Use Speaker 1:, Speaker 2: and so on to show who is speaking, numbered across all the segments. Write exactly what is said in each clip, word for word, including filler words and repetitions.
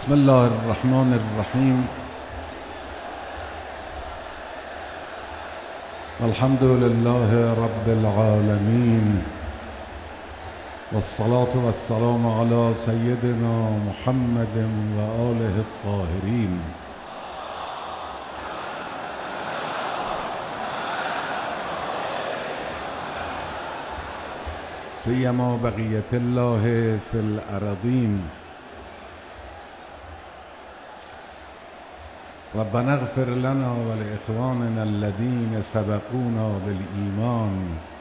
Speaker 1: بسم الله الرحمن الرحیم. الحمد لله رب العالمين، والصلاة والسلام على سيدنا محمد وآله الطاهرين. سيما بقية الله في الأراضين. ربنا اغفر لنا ولإخواننا الذين سبقونا بالإيمان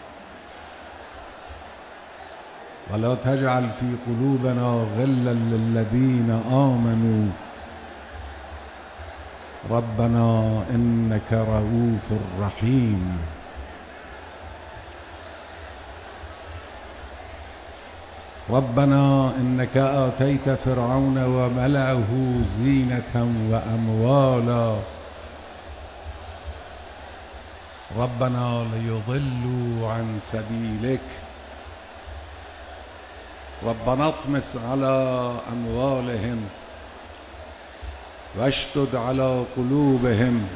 Speaker 1: ولا تجعل في قلوبنا غلا للذين آمنوا ربنا إنك رؤوف رحيم. ربنا إنك آتيت فرعون وملأه زينة وأموالا ربنا ليضلوا عن سبيلك ربنا اطمس على أموالهم واشدد على قلوبهم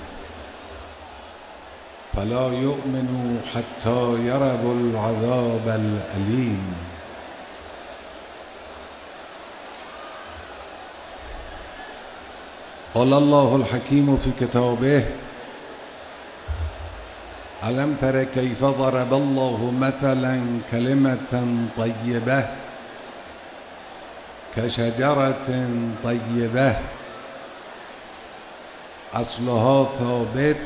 Speaker 1: فلا يؤمنوا حتى يروا العذاب الأليم. قال الله الحكيم في كتابه: ألم تر كيف ضرب الله مثلا كلمة طيبة كشجرة طيبة أصلها ثابت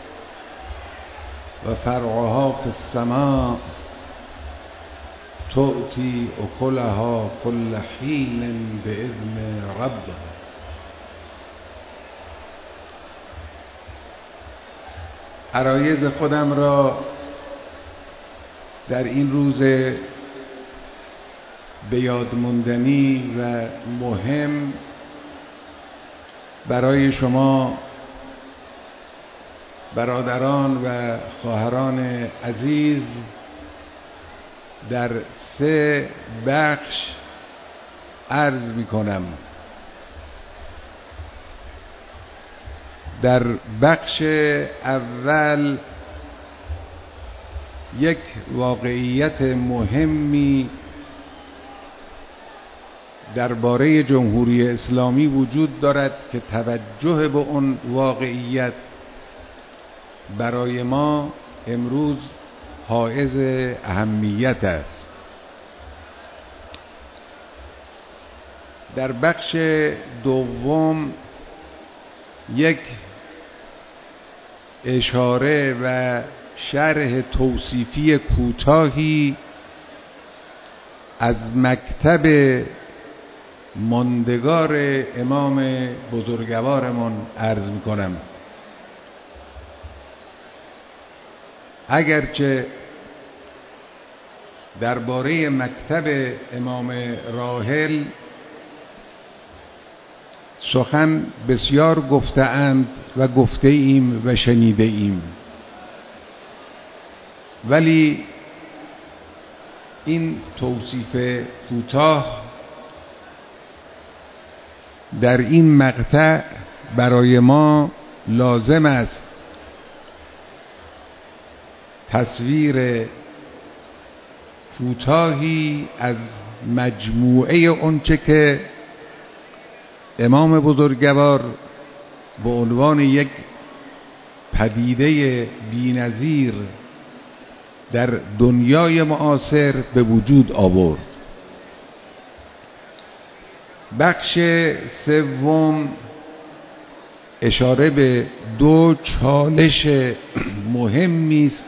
Speaker 1: وفرعها في السماء تؤتي أكلها كل حين بإذن ربها. عرایض خودم را در این روز به یاد ماندنی و مهم برای شما برادران و خواهران عزیز در سه بخش عرض می کنم. در بخش اول یک واقعیت مهمی درباره جمهوری اسلامی وجود دارد که توجه به اون واقعیت برای ما امروز حائز اهمیت است. در بخش دوم یک اشاره و شرح توصیفی کوتاهی از مکتب ماندگار امام بزرگوارمان عرض می‌کنم. اگرچه درباره مکتب امام راحل سخن بسیار گفته‌اند و گفته ایم و شنیده ایم، ولی این توصیف کوتاه در این مقطع برای ما لازم است تصویر کوتاهی از مجموعه آنچه که امام بزرگوار به عنوان یک پدیده بی‌نظیر در دنیای معاصر به وجود آورد. بخش سوم اشاره به دو چالش مهمی است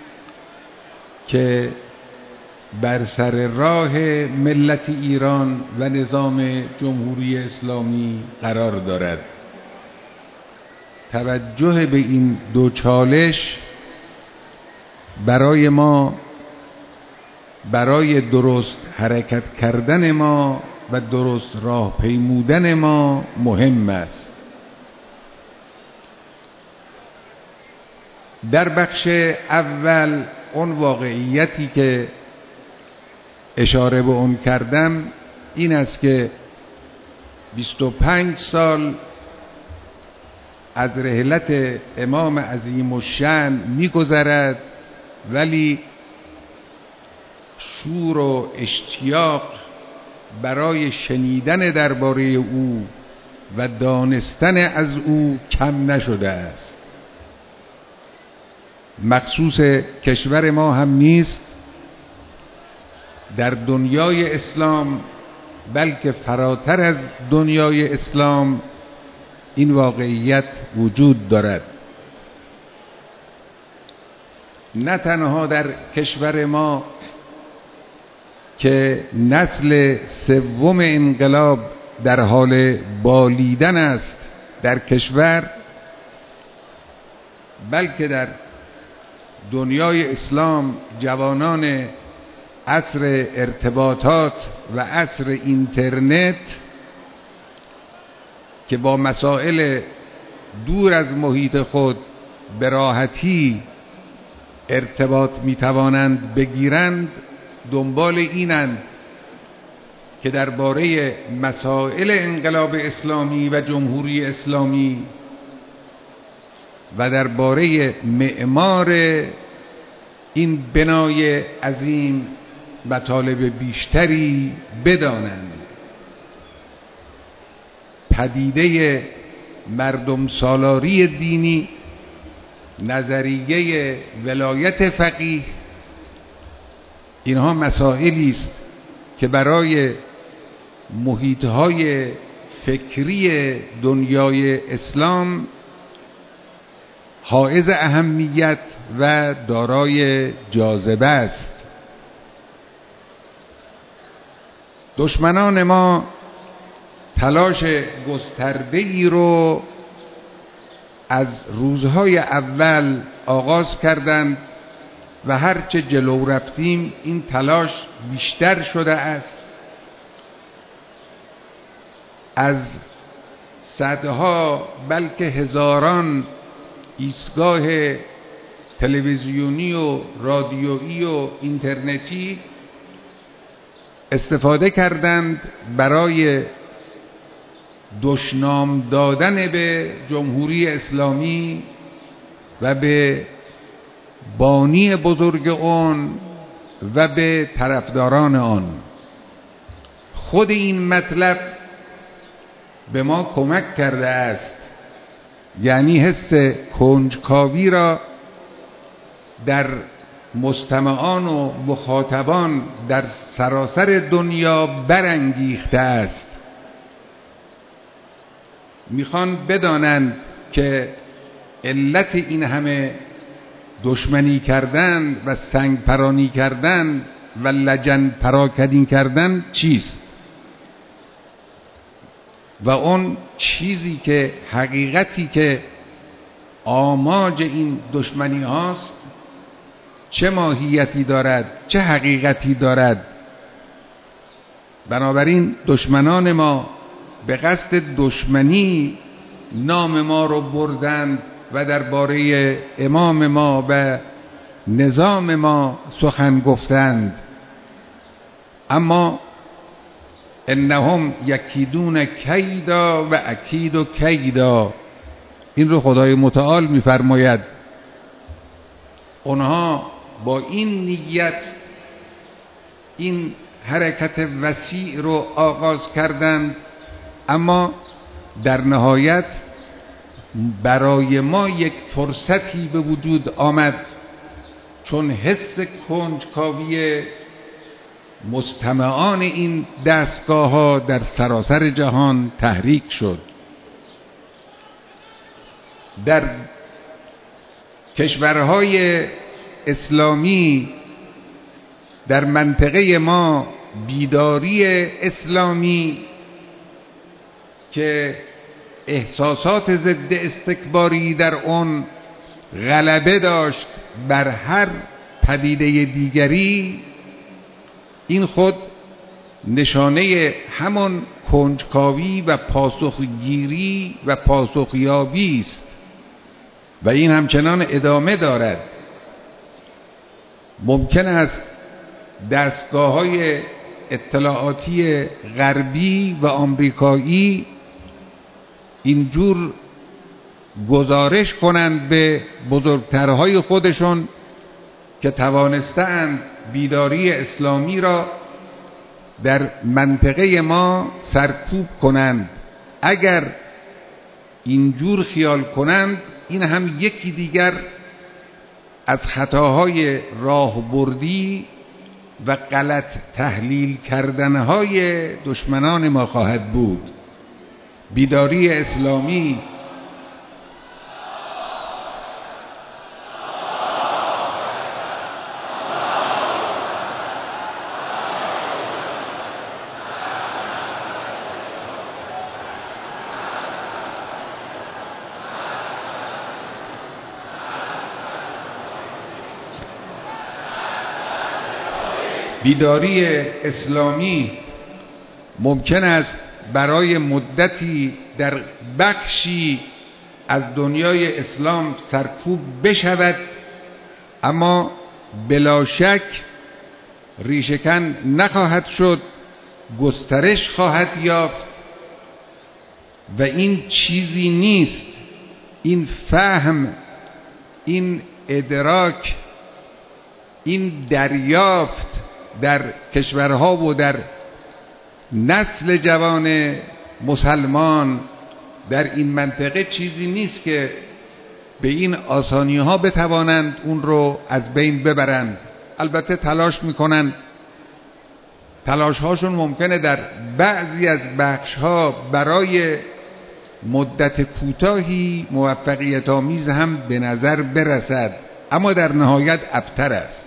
Speaker 1: که بر سر راه ملت ایران و نظام جمهوری اسلامی قرار دارد. توجه به این دو چالش برای ما، برای درست حرکت کردن ما و درست راه پیمودن ما مهم است. در بخش اول اون واقعیتی که اشاره به اون کردم این است که بیست و پنج سال از رحلت امام عظیم الشأن می‌گذرد، ولی شور و اشتیاق برای شنیدن درباره او و دانستن از او کم نشده است. مخصوص کشور ما هم نیست، در دنیای اسلام بلکه فراتر از دنیای اسلام این واقعیت وجود دارد. نه تنها در کشور ما که نسل سوم انقلاب در حال بالیدن است در کشور، بلکه در دنیای اسلام جوانان عصر ارتباطات و عصر اینترنت که با مسائل دور از محیط خود به راحتی ارتباط می توانند بگیرند، دنبال اینند که درباره مسائل انقلاب اسلامی و جمهوری اسلامی و درباره معمار این بنای عظیم مطالب بیشتری بدانند. پدیده مردم سالاری دینی، نظریه ولایت فقیه، اینها مسائلی است که برای محیطهای فکری دنیای اسلام حائز اهمیت و دارای جاذبه است. دشمنان ما تلاش گسترده‌ای رو از روزهای اول آغاز کردند و هرچه جلو رفتیم این تلاش بیشتر شده است. از صدها بلکه هزاران ایستگاه تلویزیونی و رادیویی و اینترنتی استفاده کردند برای دشنام دادن به جمهوری اسلامی و به بانی بزرگ آن و به طرفداران آن. خود این مطلب به ما کمک کرده است، یعنی حس کنجکاوی را در مستمعان و مخاطبان در سراسر دنیا برانگیخته است. میخوان بدانند که علت این همه دشمنی کردن و سنگ پرانی کردن و لجن پراکنی کردن چیست، و اون چیزی که حقیقتی که آماج این دشمنی هاست چه ماهیتی دارد، چه حقیقتی دارد. بنابراین دشمنان ما به قصد دشمنی نام ما رو بردند و درباره امام ما و نظام ما سخن گفتند. اما انهم یکیدون کیدا و اکید کیدا، این رو خدای متعال می‌فرماید. اونها با این نیت این حرکت وسیع رو آغاز کردند، اما در نهایت برای ما یک فرصتی به وجود آمد، چون حس کنجکاوی مستمعان این دستگاه ها در سراسر جهان تحریک شد. در کشورهای اسلامی در منطقه ما بیداری اسلامی که احساسات ضد استکباری در اون غلبه داشت بر هر پدیده دیگری، این خود نشانه همون کنجکاوی و پاسخگیری و پاسخیابی است و این همچنان ادامه دارد. ممکن است دستگاه‌های اطلاعاتی غربی و آمریکایی اینجور گزارش کنند به بزرگترهای خودشون که توانستند بیداری اسلامی را در منطقه ما سرکوب کنند. اگر اینجور خیال کنند، این هم یکی دیگر از خطاهای راهبردی و غلط تحلیل کردنهای دشمنان ما خواهد بود. بیداری اسلامی بیداری اسلامی ممکن است برای مدتی در بخشی از دنیای اسلام سرکوب بشود، اما بلا شک ریشه‌کن نخواهد شد، گسترش خواهد یافت و این چیزی نیست. این فهم، این ادراک، این دریافت در کشورها و در نسل جوان مسلمان در این منطقه چیزی نیست که به این آسانی ها بتوانند اون رو از بین ببرند. البته تلاش میکنند، تلاش هاشون ممکنه در بعضی از بخش ها برای مدت کوتاهی موفقیت آمیز هم به نظر برسد، اما در نهایت ابتر است.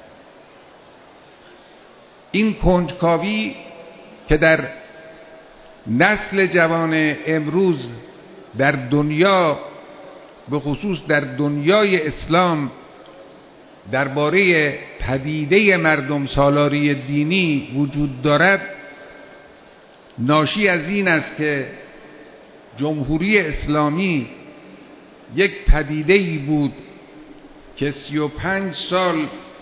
Speaker 1: این کنجکاوی که در نسل جوان امروز در دنیا، به خصوص در دنیای اسلام، درباره پدیده مردم سالاری دینی وجود دارد، ناشی از این است که جمهوری اسلامی یک پدیده‌ای بود که سی و پنج سال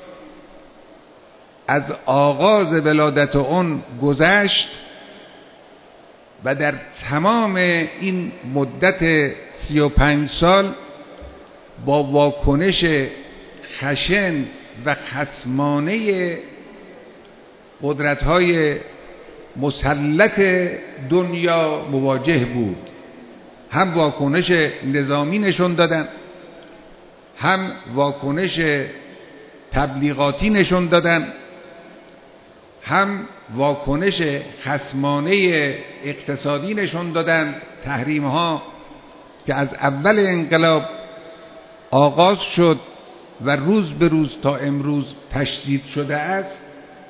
Speaker 1: از آغاز ولادت اون گذشت و در تمام این مدت سی و پنج سال با واکنش خشن و خصمانه قدرت‌های مسلط دنیا مواجه بود. هم واکنش نظامی نشون دادن، هم واکنش تبلیغاتی نشون دادن، هم واکنش خصمانه اقتصادی نشون دادن. تحریم ها که از اول انقلاب آغاز شد و روز به روز تا امروز تشدید شده است،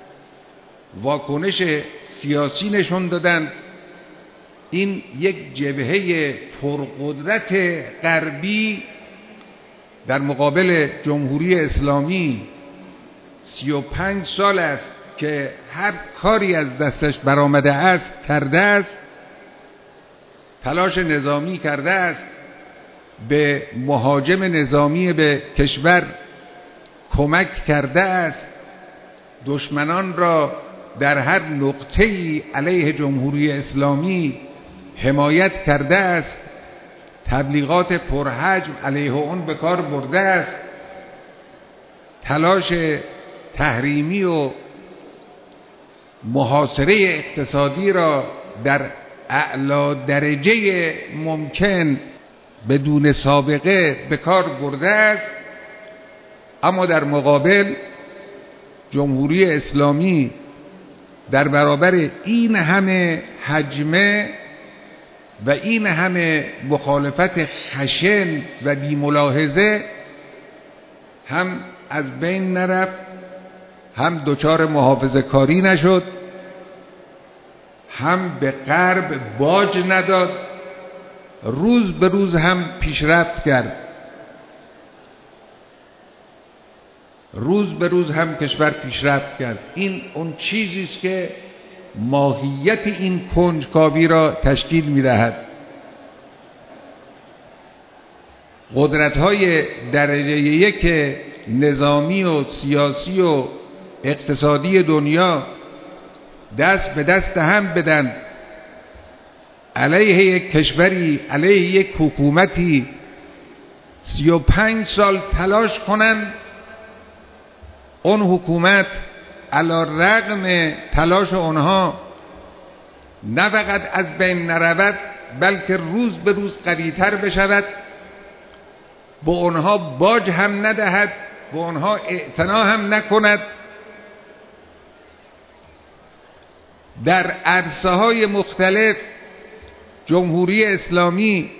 Speaker 1: واکنش سیاسی نشون دادن. این یک جبهه پرقدرت غربی در مقابل جمهوری اسلامی سی و پنج سال است که هر کاری از دستش برآمده است کرده است، تلاش نظامی کرده است، به مهاجم نظامی به کشور کمک کرده است، دشمنان را در هر نقطه‌ای علیه جمهوری اسلامی حمایت کرده است، تبلیغات پرحجم علیه اون به کار برده است، تلاش تحریمی و محاصره اقتصادی را در اعلی درجه ممکن بدون سابقه به کار برده است. اما در مقابل جمهوری اسلامی در برابر این همه حجمه و این همه مخالفت خشن و بی ملاحظه هم از بین نرفت، هم دچار محافظه کاری نشد، هم به غرب باج نداد، روز به روز هم پیشرفت کرد، روز به روز هم کشور پیشرفت کرد. این اون چیزی است که ماهیت این کنجکاوی را تشکیل می‌دهد. قدرت‌های درجه یک نظامی و سیاسی و اقتصادی دنیا دست به دست هم بدن، علیه یک کشوری، علیه یک حکومتی سی و پنج سال تلاش کنن، اون حکومت علی رغم تلاش اونها نه فقط از بین نرود بلکه روز به روز قوی‌تر بشود، به اونها باج هم ندهد، به اونها اعتنا هم نکند، در عرصه های مختلف جمهوری اسلامی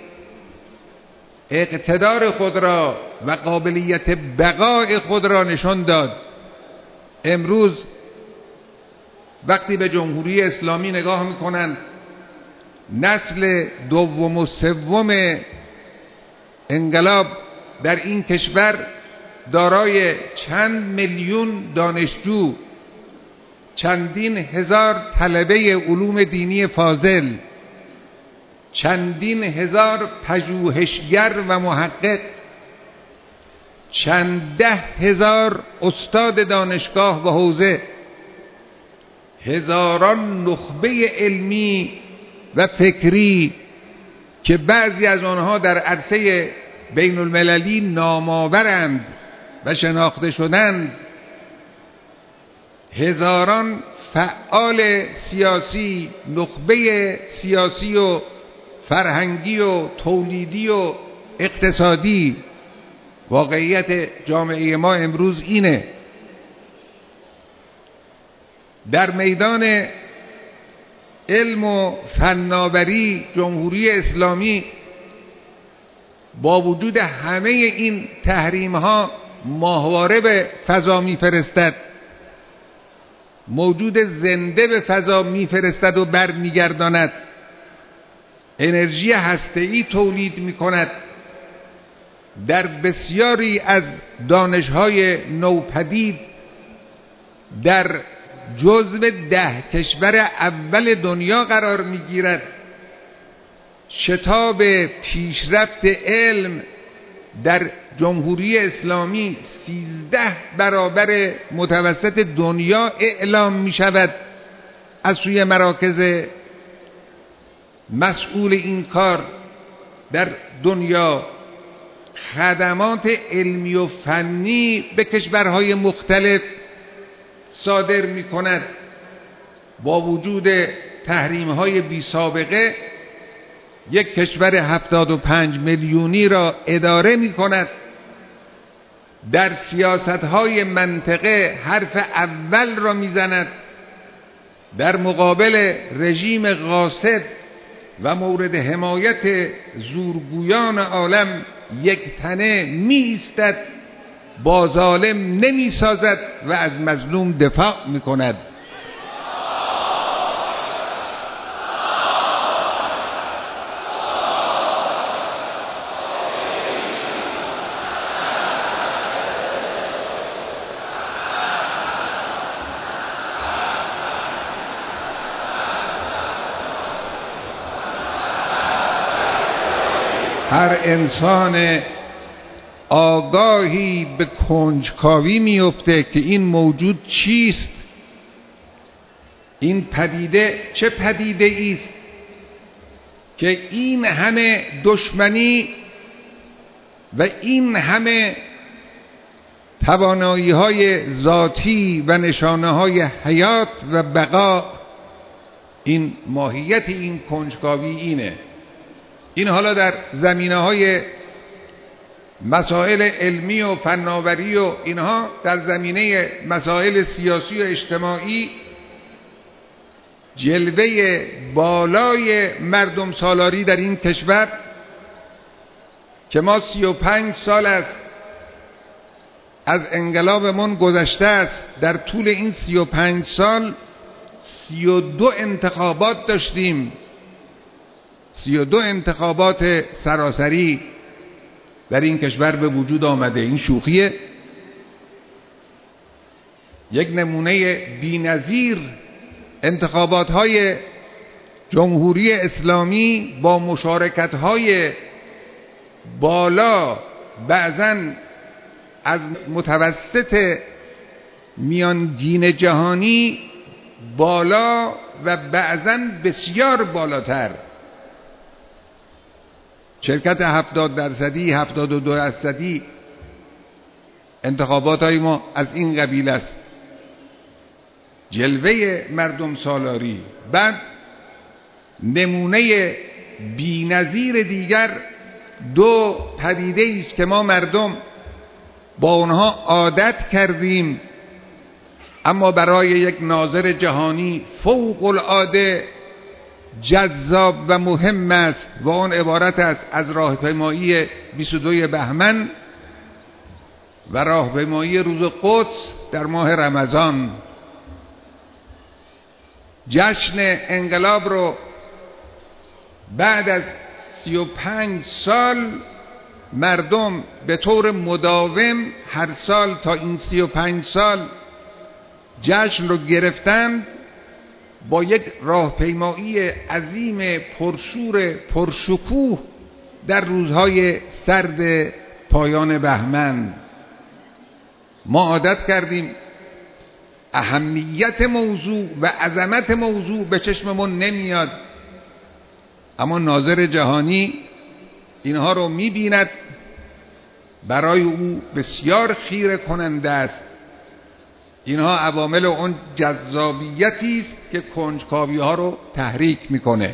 Speaker 1: اقتدار خود را و قابلیت بقای خود را نشان داد. امروز وقتی به جمهوری اسلامی نگاه میکنن، نسل دوم و سوم انقلاب در این کشور دارای چند میلیون دانشجو، چندین هزار طلبه علوم دینی فاضل، چندین هزار پژوهشگر و محقق، چند ده هزار استاد دانشگاه و حوزه، هزاران نخبه علمی و فکری که بعضی از آنها در عرصه بین المللی نامآورند و شناخته شدند، هزاران فعال سیاسی، نخبه سیاسی و فرهنگی و تولیدی و اقتصادی. واقعیت جامعه ما امروز اینه. در میدان علم و فناوری جمهوری اسلامی با وجود همه این تحریم ها ماهواره به فضا میفرستد، موجود زنده به فضا میفرستد و برمیگرداند، انرژی هسته‌ای تولید میکند، در بسیاری از دانش‌های نوپدید در جزو ده کشور اول دنیا قرار میگیرد. شتاب پیشرفت علم در جمهوری اسلامی سیزده برابر متوسط دنیا اعلام می شود از سوی مراکز مسئول این کار در دنیا. خدمات علمی و فنی به کشورهای مختلف صادر می کند. با وجود تحریم های بی سابقه یک کشور هفتاد و پنج میلیونی را اداره می کند. در سیاست های منطقه حرف اول را می زند. در مقابل رژیم غاصب و مورد حمایت زورگویان عالم یک تنه می ایستد، با ظالم نمی سازد و از مظلوم دفاع می کند. هر انسان آگاهی به کنجکاوی میفته که این موجود چیست، این پدیده چه پدیده است که این همه دشمنی و این همه توانایی های ذاتی و نشانه های حیات و بقا. این ماهیت این کنجکاوی اینه. این حالا در زمینه های مسائل علمی و فناوری و اینها، در زمینه مسائل سیاسی و اجتماعی جلوه بالای مردم سالاری در این کشور که ما سی و پنج سال است از انقلابمون گذشته است. در طول این سی و پنج سال سی و دو انتخابات داشتیم، سی و دو انتخابات سراسری در این کشور به وجود آمده. این شوخیه؟ یک نمونه بی‌نظیر انتخابات های جمهوری اسلامی با مشارکت های بالا، بعضاً از متوسط میانگین جهانی بالا و بعضاً بسیار بالاتر. شرکت هفتاد درصدی، هفتاد و دو درصدی انتخابات های ما از این قبیل است. جلوه مردم سالاری. بعد نمونه بی‌نظیر دیگر دو پدیده است که ما مردم با اونها عادت کردیم، اما برای یک ناظر جهانی فوق العاده جذاب و مهم است و آن عبارت است از راهپیمایی بیست و دو بهمن و راهپیمایی روز قدس در ماه رمضان. جشن انقلاب رو بعد از سی و پنج سال مردم به طور مداوم هر سال تا این سی و پنج سال جشن رو گرفتن با یک راهپیمایی عظیم پرشور پرشکوه در روزهای سرد پایان بهمن. ما عادت کردیم، اهمیت موضوع و عظمت موضوع به چشممون نمیاد، اما ناظر جهانی اینها رو میبیند، برای او بسیار خیره کننده است. اینها عوامل اون جذابیتی است که کنجکاوی ها رو تحریک میکنه.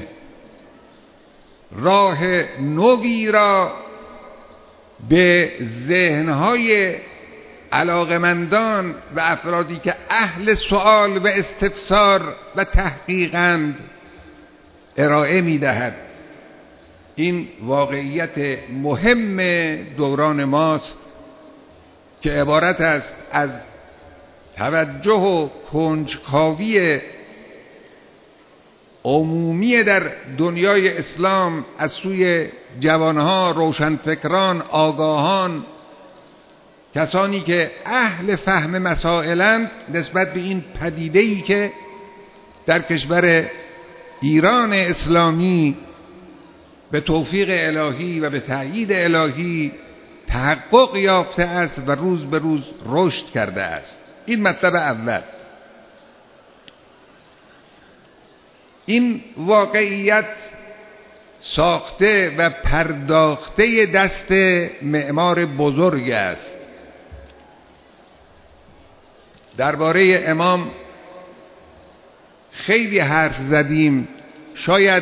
Speaker 1: راه نوی را به ذهنهای علاقمندان و افرادی که اهل سؤال و استفسار و تحقیقند ارائه میدهد. این واقعیت مهم دوران ماست که عبارت است از توجه و کنجکاوی عمومی در دنیای اسلام از سوی جوانها، روشنفکران، آگاهان، کسانی که اهل فهم مسائلند نسبت به این پدیده‌ای که در کشور ایران اسلامی به توفیق الهی و به تأیید الهی تحقق یافته است و روز به روز رشد کرده است. این مطلب اول. این واقعیت ساخته و پرداخته دست معمار بزرگ است. درباره امام خیلی حرف زدیم. شاید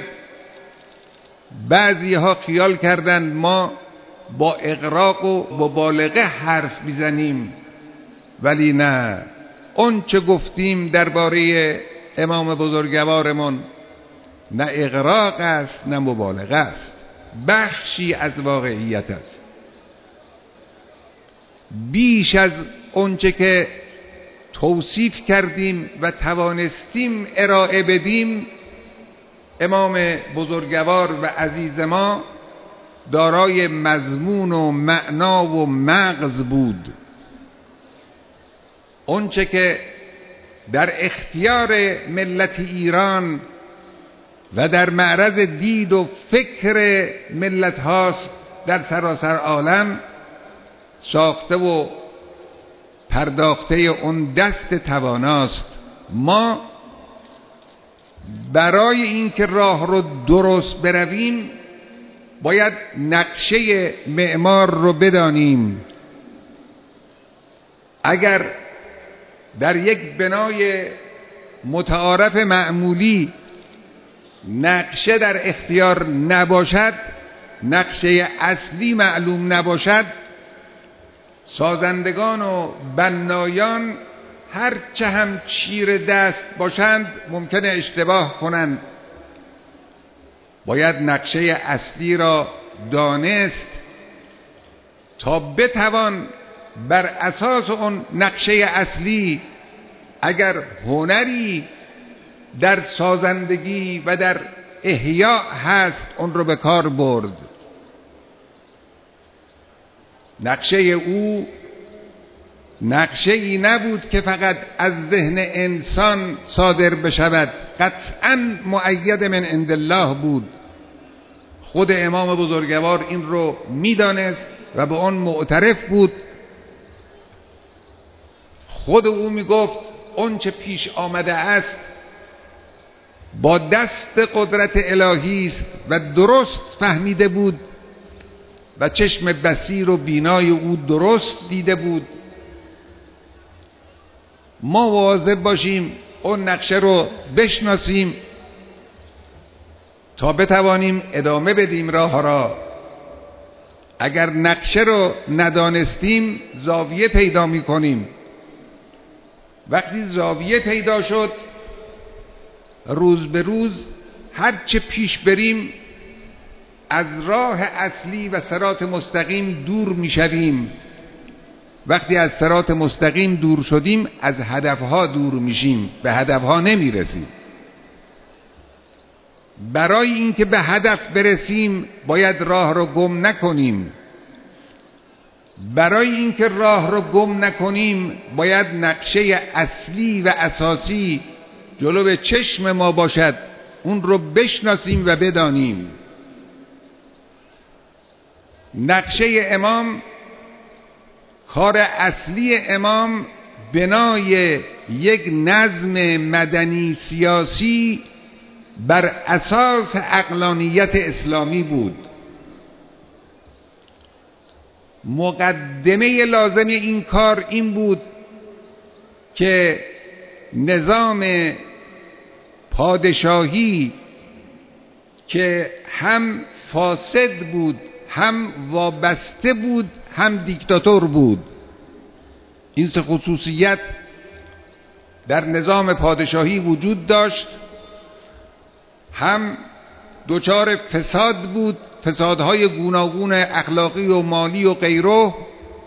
Speaker 1: بعضی ها خیال کردند ما با اغراق و مبالغه حرف میزنیم، ولی نه. اون چه گفتیم درباره امام بزرگوارمون نه اغراق است نه مبالغه است، بخشی از واقعیت است. بیش از اون چه که توصیف کردیم و توانستیم ارائه بدیم، امام بزرگوار و عزیز ما دارای مضمون و معنا و مغز بود. اون چه که در اختیار ملت ایران و در معرض دید و فکر ملت هاست در سراسر عالم، ساخته و پرداخته اون دست تواناست. ما برای اینکه راه رو درست برویم باید نقشه معمار رو بدانیم. اگر در یک بنای متعارف معمولی نقشه در اختیار نباشد، نقشه اصلی معلوم نباشد، سازندگان و بنایان هر چه هم چیر دست باشند ممکنه اشتباه کنند. باید نقشه اصلی را دانست تا بتوان بر اساس اون نقشه اصلی اگر هنری در سازندگی و در احیاء هست اون رو به کار برد. نقشه او نقشه ای نبود که فقط از ذهن انسان صادر بشود، قطعاً مؤید من عند الله بود. خود امام بزرگوار این رو میدانست و به آن معترف بود. خود او میگفت اون چه پیش آمده است با دست قدرت الهی است و درست فهمیده بود و چشم بصیر و بینای او درست دیده بود. ما مواظب باشیم اون نقشه رو بشناسیم تا بتوانیم ادامه بدیم راه را. اگر نقشه رو ندانستیم زاویه پیدا می کنیم. وقتی زاویه پیدا شد روز به روز هر چه پیش بریم از راه اصلی و صراط مستقیم دور می شویم. وقتی از صراط مستقیم دور شدیم از هدفها دور میشیم، به هدفها نمی رسیم. برای اینکه به هدف برسیم باید راه رو گم نکنیم. برای اینکه راه رو گم نکنیم باید نقشه اصلی و اساسی جلو چشم ما باشد، اون رو بشناسیم و بدانیم. نقشه امام، کار اصلی امام بنای یک نظم مدنی سیاسی بر اساس عقلانیت اسلامی بود. مقدمه لازم این کار این بود که نظام پادشاهی که هم فاسد بود، هم وابسته بود، هم دیکتاتور بود، این سه خصوصیت در نظام پادشاهی وجود داشت. هم دچار فساد بود، فسادهای گوناگون اخلاقی و مالی و غیره،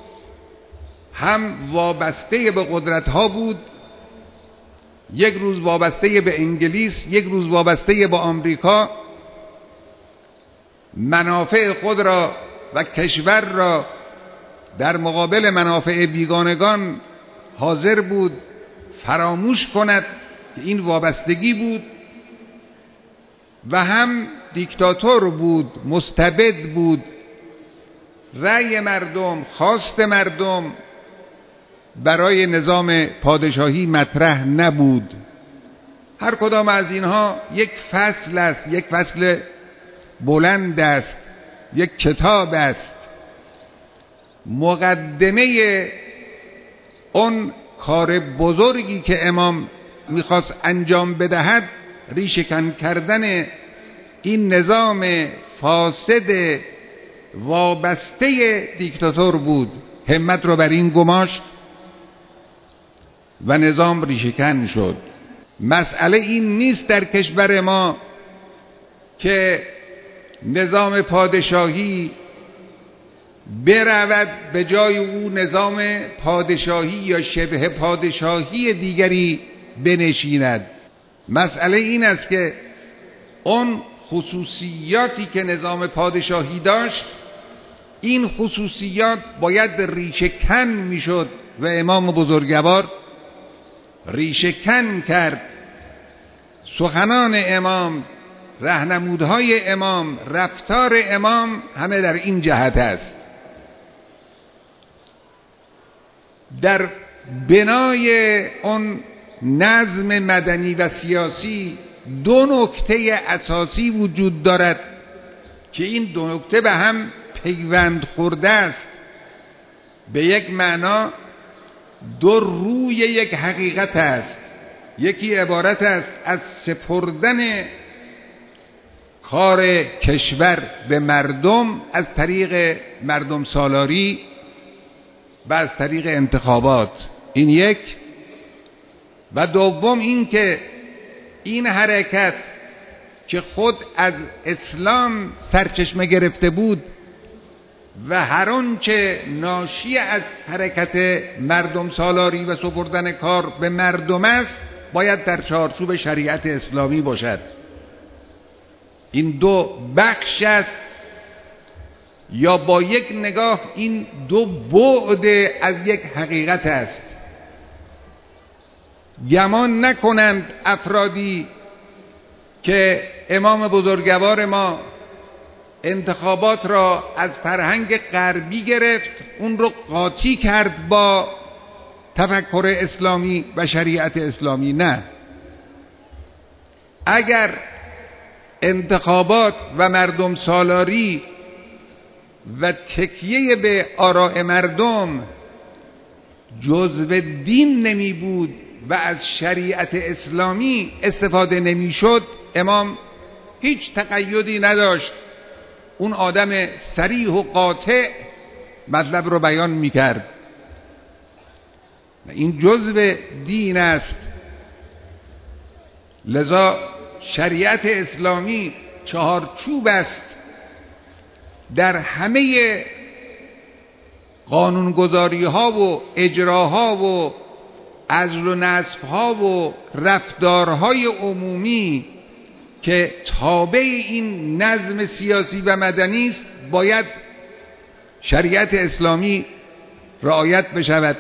Speaker 1: هم وابسته به قدرت‌ها بود، یک روز وابسته به انگلیس، یک روز وابسته به آمریکا، منافع خود را و کشور را در مقابل منافع بیگانگان حاضر بود فراموش کند که این وابستگی بود، و هم دیکتاتور بود، مستبد بود. رأی مردم، خواست مردم برای نظام پادشاهی مطرح نبود. هر کدام از اینها یک فصل است، یک فصل بلند است، یک کتاب است. مقدمه اون کار بزرگی که امام میخواست انجام بدهد ریشه‌کن کردن این نظام فاسد وابسته دیکتاتور بود. همت رو بر این گماشت و نظام ریشه‌کن شد. مسئله این نیست در کشور ما که نظام پادشاهی برود به جای او نظام پادشاهی یا شبه پادشاهی دیگری بنشیند. مسئله این است که اون خصوصیاتی که نظام پادشاهی داشت، این خصوصیات باید ریشه کن میشد و امام بزرگوار ریشه کن کرد. سخنان امام، راهنمودهای امام، رفتار امام همه در این جهت است. در بنای اون نظم مدنی و سیاسی دو نکته اساسی وجود دارد که این دو نکته به هم پیوند خورده است. به یک معنا دو روی یک حقیقت است. یکی عبارت است از سپردن کار کشور به مردم از طریق مردم سالاری و از طریق انتخابات، این یک. و دوم این که این حرکت که خود از اسلام سرچشمه گرفته بود و هر آنچه ناشی از حرکت مردم سالاری و سپردن کار به مردم است باید در چارچوب شریعت اسلامی باشد. این دو بخش است، یا با یک نگاه این دو بعد از یک حقیقت است. گمان نکنند افرادی که امام بزرگوار ما انتخابات را از فرهنگ غربی گرفت، اون رو قاطی کرد با تفکر اسلامی و شریعت اسلامی. نه، اگر انتخابات و مردم سالاری و تکیه به آراء مردم جزو دین نمی بود و از شریعت اسلامی استفاده نمی شد، امام هیچ تقیدی نداشت، اون آدم صریح و قاطع مطلب رو بیان می کرد. این جزو دین است. لذا شریعت اسلامی چهارچوب است در همه قانونگذاری ها و اجراها و عزل و نصب ها و رفتارهای عمومی که تابع این نظم سیاسی و مدنی است باید شریعت اسلامی رعایت بشود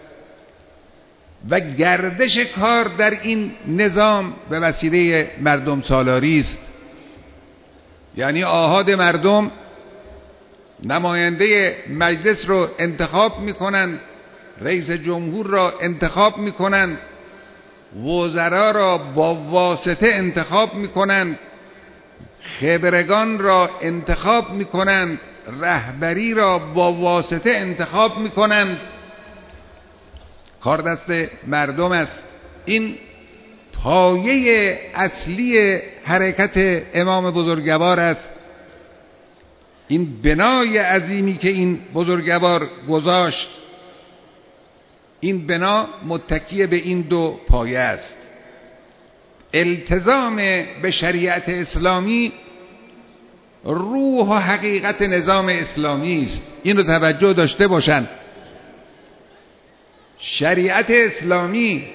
Speaker 1: و گردش کار در این نظام به وسیله مردم سالاری است. یعنی آحاد مردم نماینده مجلس رو انتخاب میکنن، رئیس جمهور را انتخاب میکنن، وزرا را با واسطه انتخاب میکنن، خبرگان را انتخاب میکنن، رهبری را با واسطه انتخاب میکنن. کار دست مردم است. این پایه اصلی حرکت امام بزرگوار است. این بنای عظیمی که این بزرگوار گذاشت، این بنا متکی به این دو پایه است. التزام به شریعت اسلامی روح و حقیقت نظام اسلامی است. این رو توجه داشته باشند. شریعت اسلامی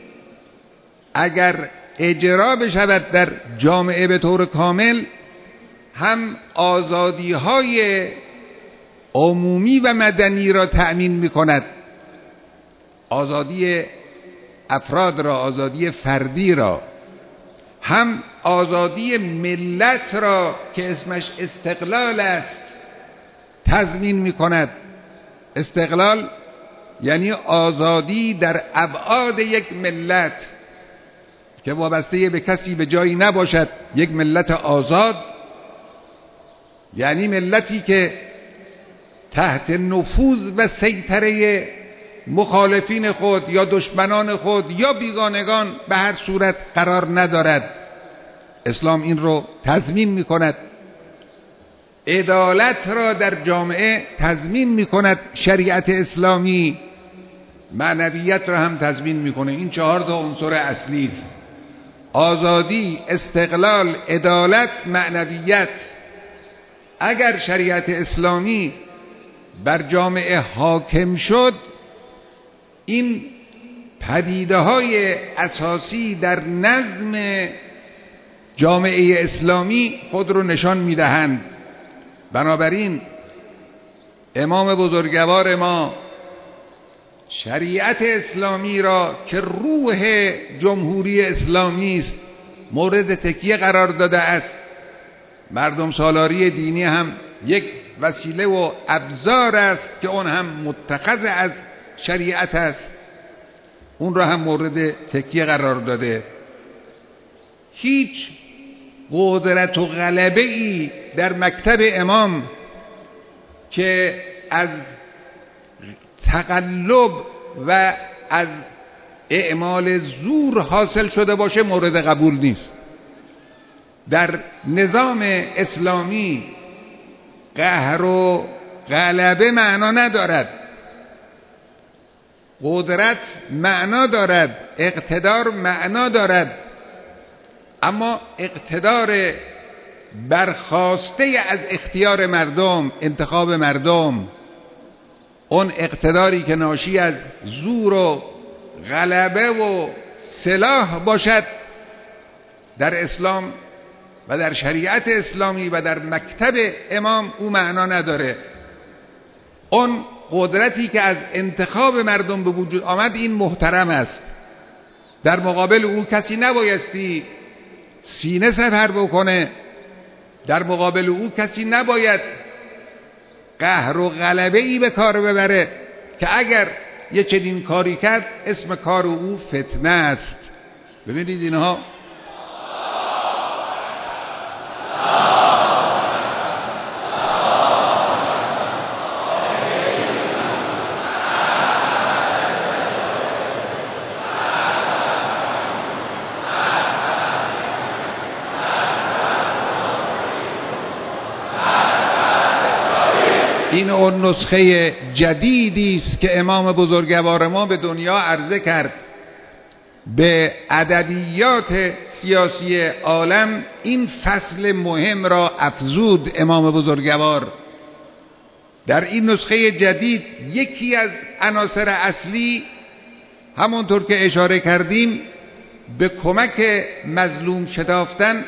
Speaker 1: اگر اجرا بشود در جامعه به طور کامل، هم آزادی های عمومی و مدنی را تأمین می کند، آزادی افراد را، آزادی فردی را، هم آزادی ملت را که اسمش استقلال است تضمین می کند. استقلال یعنی آزادی در ابعاد یک ملت که وابسته به کسی به جایی نباشد. یک ملت آزاد یعنی ملتی که تحت نفوذ و سیطره مخالفین خود یا دشمنان خود یا بیگانگان به هر صورت قرار ندارد. اسلام این رو تضمین می کند. عدالت را در جامعه تضمین می کند. شریعت اسلامی معنویت را هم تضمین می کنه. این چهار تا عنصر اصلی است: آزادی، استقلال، عدالت، معنویت. اگر شریعت اسلامی بر جامعه حاکم شد، این پدیده های اساسی در نظم جامعه اسلامی خود رو نشان میدهند. بنابراین امام بزرگوار ما شریعت اسلامی را که روح جمهوری اسلامی است مورد تکیه قرار داده است. مردم سالاری دینی هم یک وسیله و ابزار است که اون هم متخذ از شریعت است، اون را هم مورد تکیه قرار داده. هیچ قدرت و غلبه ای در مکتب امام که از تقلب و از اعمال زور حاصل شده باشه مورد قبول نیست. در نظام اسلامی قهر و غلبه معنا ندارد. قدرت معنا دارد، اقتدار معنا دارد، اما اقتدار برخاسته از اختیار مردم، انتخاب مردم، اون اقتداری که ناشی از زور و غلبه و سلاح باشد، در اسلام و در شریعت اسلامی و در مکتب امام او معنا نداره. اون قدرتی که از انتخاب مردم به وجود آمد این محترم است. در مقابل او کسی نبایستی سینه سپر بکنه، در مقابل او کسی نباید قهر و غلبه ای به کار ببره که اگر یه چنین کاری کرد اسم کار او فتنه است. ببینید اینها این اون نسخه جدیدی است که امام بزرگوار ما به دنیا عرضه کرد. به ادبیات سیاسی عالم این فصل مهم را افزود امام بزرگوار. در این نسخه جدید یکی از عناصر اصلی، همونطور که اشاره کردیم، به کمک مظلوم شتافتن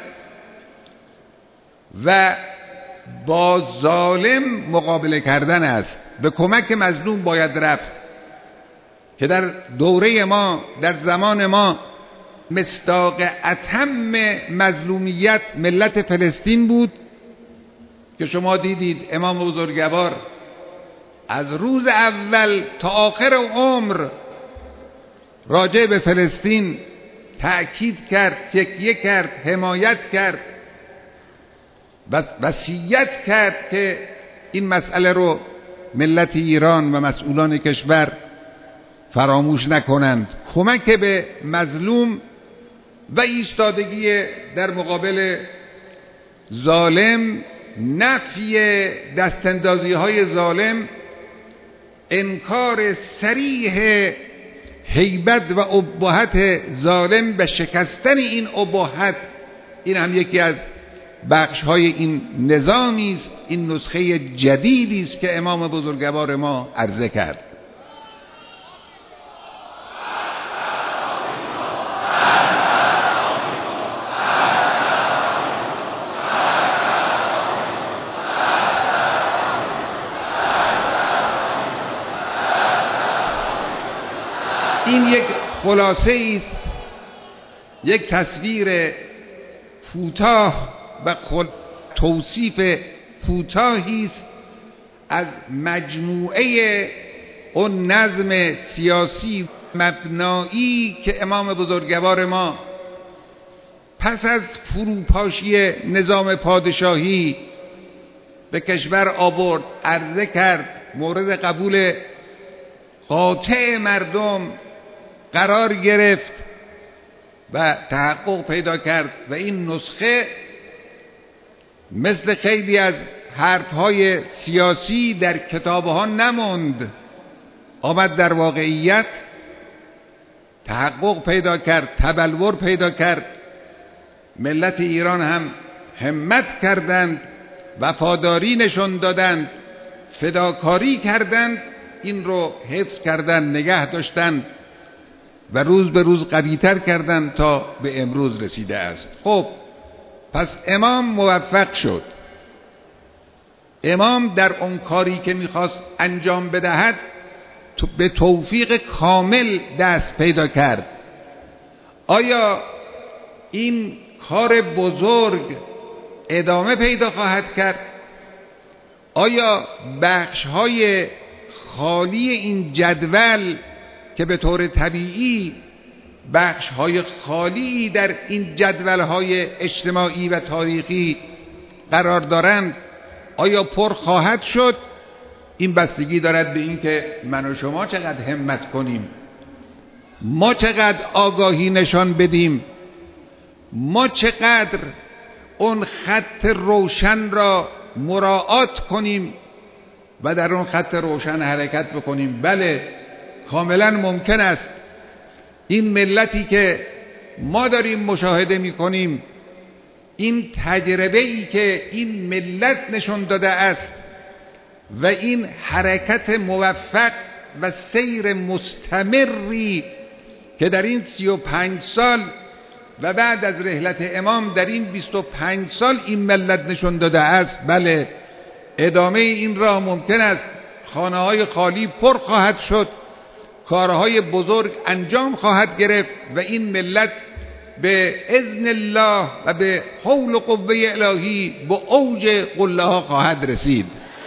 Speaker 1: و با ظالم مقابله کردن است. به کمک مظلوم باید رفت که در دوره ما، در زمان ما، مصداق اتم مظلومیت ملت فلسطین بود که شما دیدید امام بزرگوار از روز اول تا آخر عمر راجع به فلسطین تأکید کرد، تکیه کرد، حمایت کرد، وصیت کرد که این مسئله رو ملت ایران و مسئولان کشور فراموش نکنند. کمک به مظلوم و ایستادگی در مقابل ظالم، نفی دستاندازی های ظالم، انکار صریح هیبت و ابهت ظالم و شکستن این ابهت، این هم یکی از بخش های این نظامی است، این نسخه جدیدی است که امام بزرگوار ما عرضه کرد. این یک خلاصه است، یک تصویر کوتاه و توصیف کوتاهی است از مجموعه اون نظم سیاسی مبنایی که امام بزرگوار ما پس از فروپاشی نظام پادشاهی به کشور آورد، عرضه کرد، مورد قبول قاطع مردم قرار گرفت و تحقق پیدا کرد. و این نسخه مثل خیلی از حرفهای سیاسی در کتابها نماند، آمد در واقعیت تحقق پیدا کرد، تبلور پیدا کرد. ملت ایران هم همت کردند، وفاداری نشون دادند، فداکاری کردند، این رو حفظ کردند، نگه داشتند و روز به روز قوی‌تر کردند تا به امروز رسیده است. خب پس امام موفق شد. امام در اون کاری که میخواست انجام بدهد به توفیق کامل دست پیدا کرد. آیا این کار بزرگ ادامه پیدا خواهد کرد؟ آیا بخش‌های خالی این جدول که به طور طبیعی بخش‌های خالی در این جدول‌های اجتماعی و تاریخی قرار دارند، آیا پر خواهد شد؟ این بستگی دارد به این که من و شما چقدر همت کنیم، ما چقدر آگاهی نشان بدیم، ما چقدر اون خط روشن را مراعات کنیم و در اون خط روشن حرکت بکنیم. بله، کاملا ممکن است این ملتی که ما داریم مشاهده میکنیم، این تجربه‌ای که این ملت نشون داده است و این حرکت موفق و سیر مستمری که در این سی و پنج سال و بعد از رحلت امام در این بیست و پنج سال این ملت نشون داده است، بله، ادامه این راه ممکن است. خانه های خالی پر خواهد شد، کارهای بزرگ انجام خواهد گرفت و این ملت به اذن الله و به حول و قوه الهی به اوج قله ها خواهد رسید.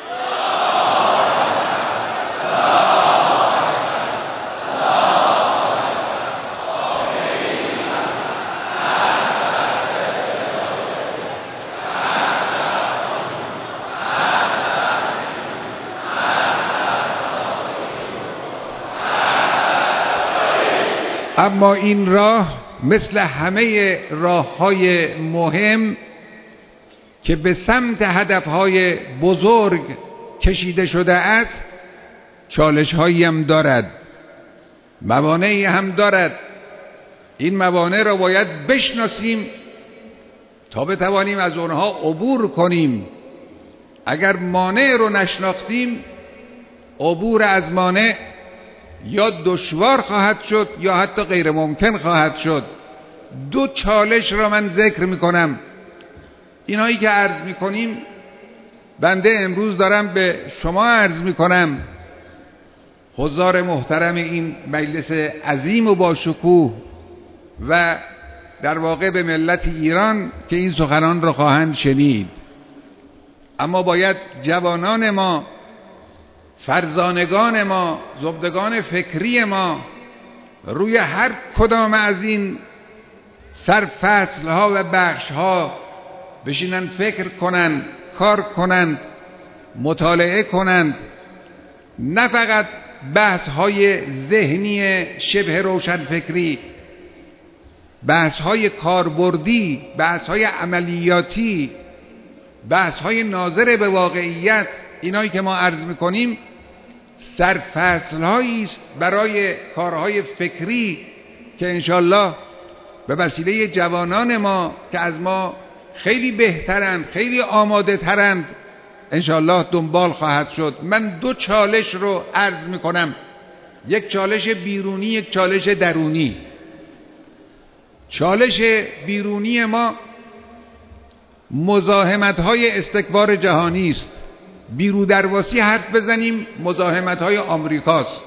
Speaker 1: اما این راه مثل همه راه‌های مهم که به سمت هدف‌های بزرگ کشیده شده است، چالش هایی هم دارد، موانعی هم دارد. این موانع را باید بشناسیم تا بتوانیم از آنها عبور کنیم. اگر مانع رو نشناختیم، عبور از مانع یا دشوار خواهد شد یا حتی غیر ممکن خواهد شد. دو چالش را من ذکر می کنم. اینایی که عرض می کنیم بنده امروز دارم به شما عرض می کنم، حضار محترم این مجلس عظیم و با شکوه، و در واقع به ملت ایران که این سخنان را خواهند شنید. اما باید جوانان ما، فرزانگان ما، زبدگان فکری ما روی هر کدام از این سرفصل ها و بخش ها بشینن فکر کنن، کار کنند، مطالعه کنند. نه فقط بحث های ذهنی شبه روشن فکری، بحث های کاربردی، بحث های عملیاتی، بحث های ناظر به واقعیت. اینایی که ما عرض میکنیم سرفصل هایی است برای کارهای فکری که انشالله به وسیله جوانان ما که از ما خیلی بهترند، خیلی آماده ترند، انشالله دنبال خواهد شد. من دو چالش رو عرض میکنم، یک چالش بیرونی، یک چالش درونی. چالش بیرونی ما مزاحمت های استکبار جهانی است. بیرودرواسی حرف بزنیم، مزاحمت های آمریکاست.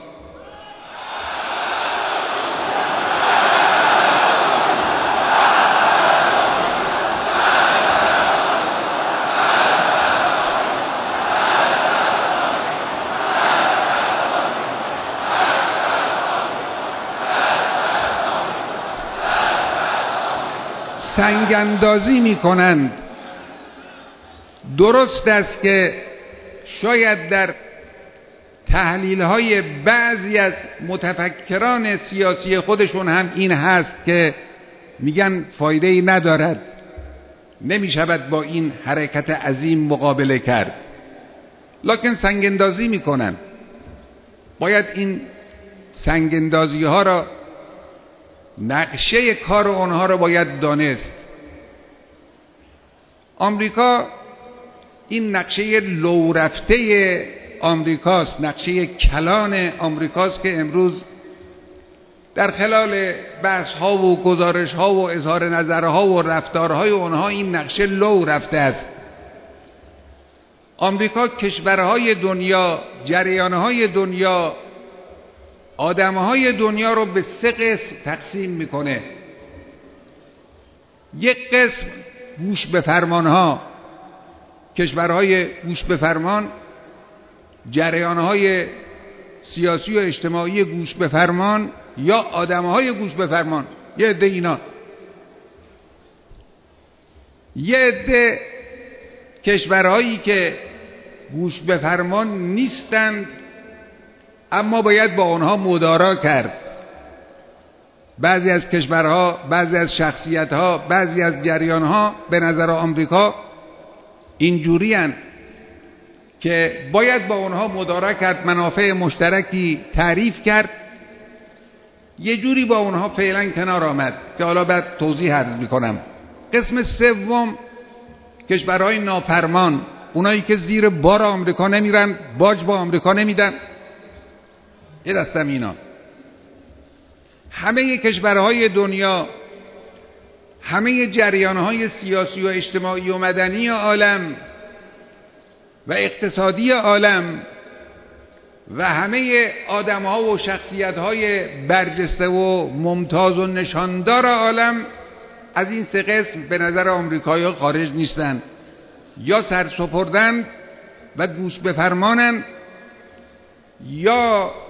Speaker 1: سنگ اندازی می کنند. درست است که شاید در تحلیل های بعضی از متفکران سیاسی خودشون هم این هست که میگن فایده ای ندارد، نمی شود با این حرکت عظیم مقابله کرد، لکن سنگ اندازی می کنند. باید این سنگ اندازی ها را، نقشه کار آنها را باید دانست. آمریکا این نقشه لو رفته آمریکاست، نقشه کلان آمریکاست که امروز در خلال بحث ها و گزارش ها و اظهار نظرها و رفتارهای آنها این نقشه لو رفته است. آمریکا کشورهای دنیا، جریانهای دنیا، آدمهای دنیا رو به سه قسم تقسیم میکنه. یک قسم گوش به فرمانها، کشورهای گوش به فرمان، جریانهای سیاسی و اجتماعی گوش به فرمان یا آدمهای گوش به فرمان، یه عده اینا. یه عده کشورهایی که گوش به فرمان نیستند اما باید با آنها مدارا کرد. بعضی از کشورها، بعضی از شخصیتها، بعضی از جریانها به نظر آمریکا اینجوری هستند که باید با آنها مدارا کرد، منافع مشترکی تعریف کرد، یه جوری با آنها فعلا کنار آمد که حالا بعد توضیح عرض میکنم. قسم سوم کشورهای نافرمان، اونایی که زیر بار آمریکا نمیرن، باج با آمریکا نمیدن، یه دستم اینا. همه کشورهای دنیا، همه جریانهای سیاسی و اجتماعی و مدنی عالم و اقتصادی عالم و همه آدمها و شخصیتهای برجسته و ممتاز و نشاندار عالم از این سه قسم به نظر آمریکایی‌ها خارج نیستن، یا سرسپردن و گوش به فرمانن یا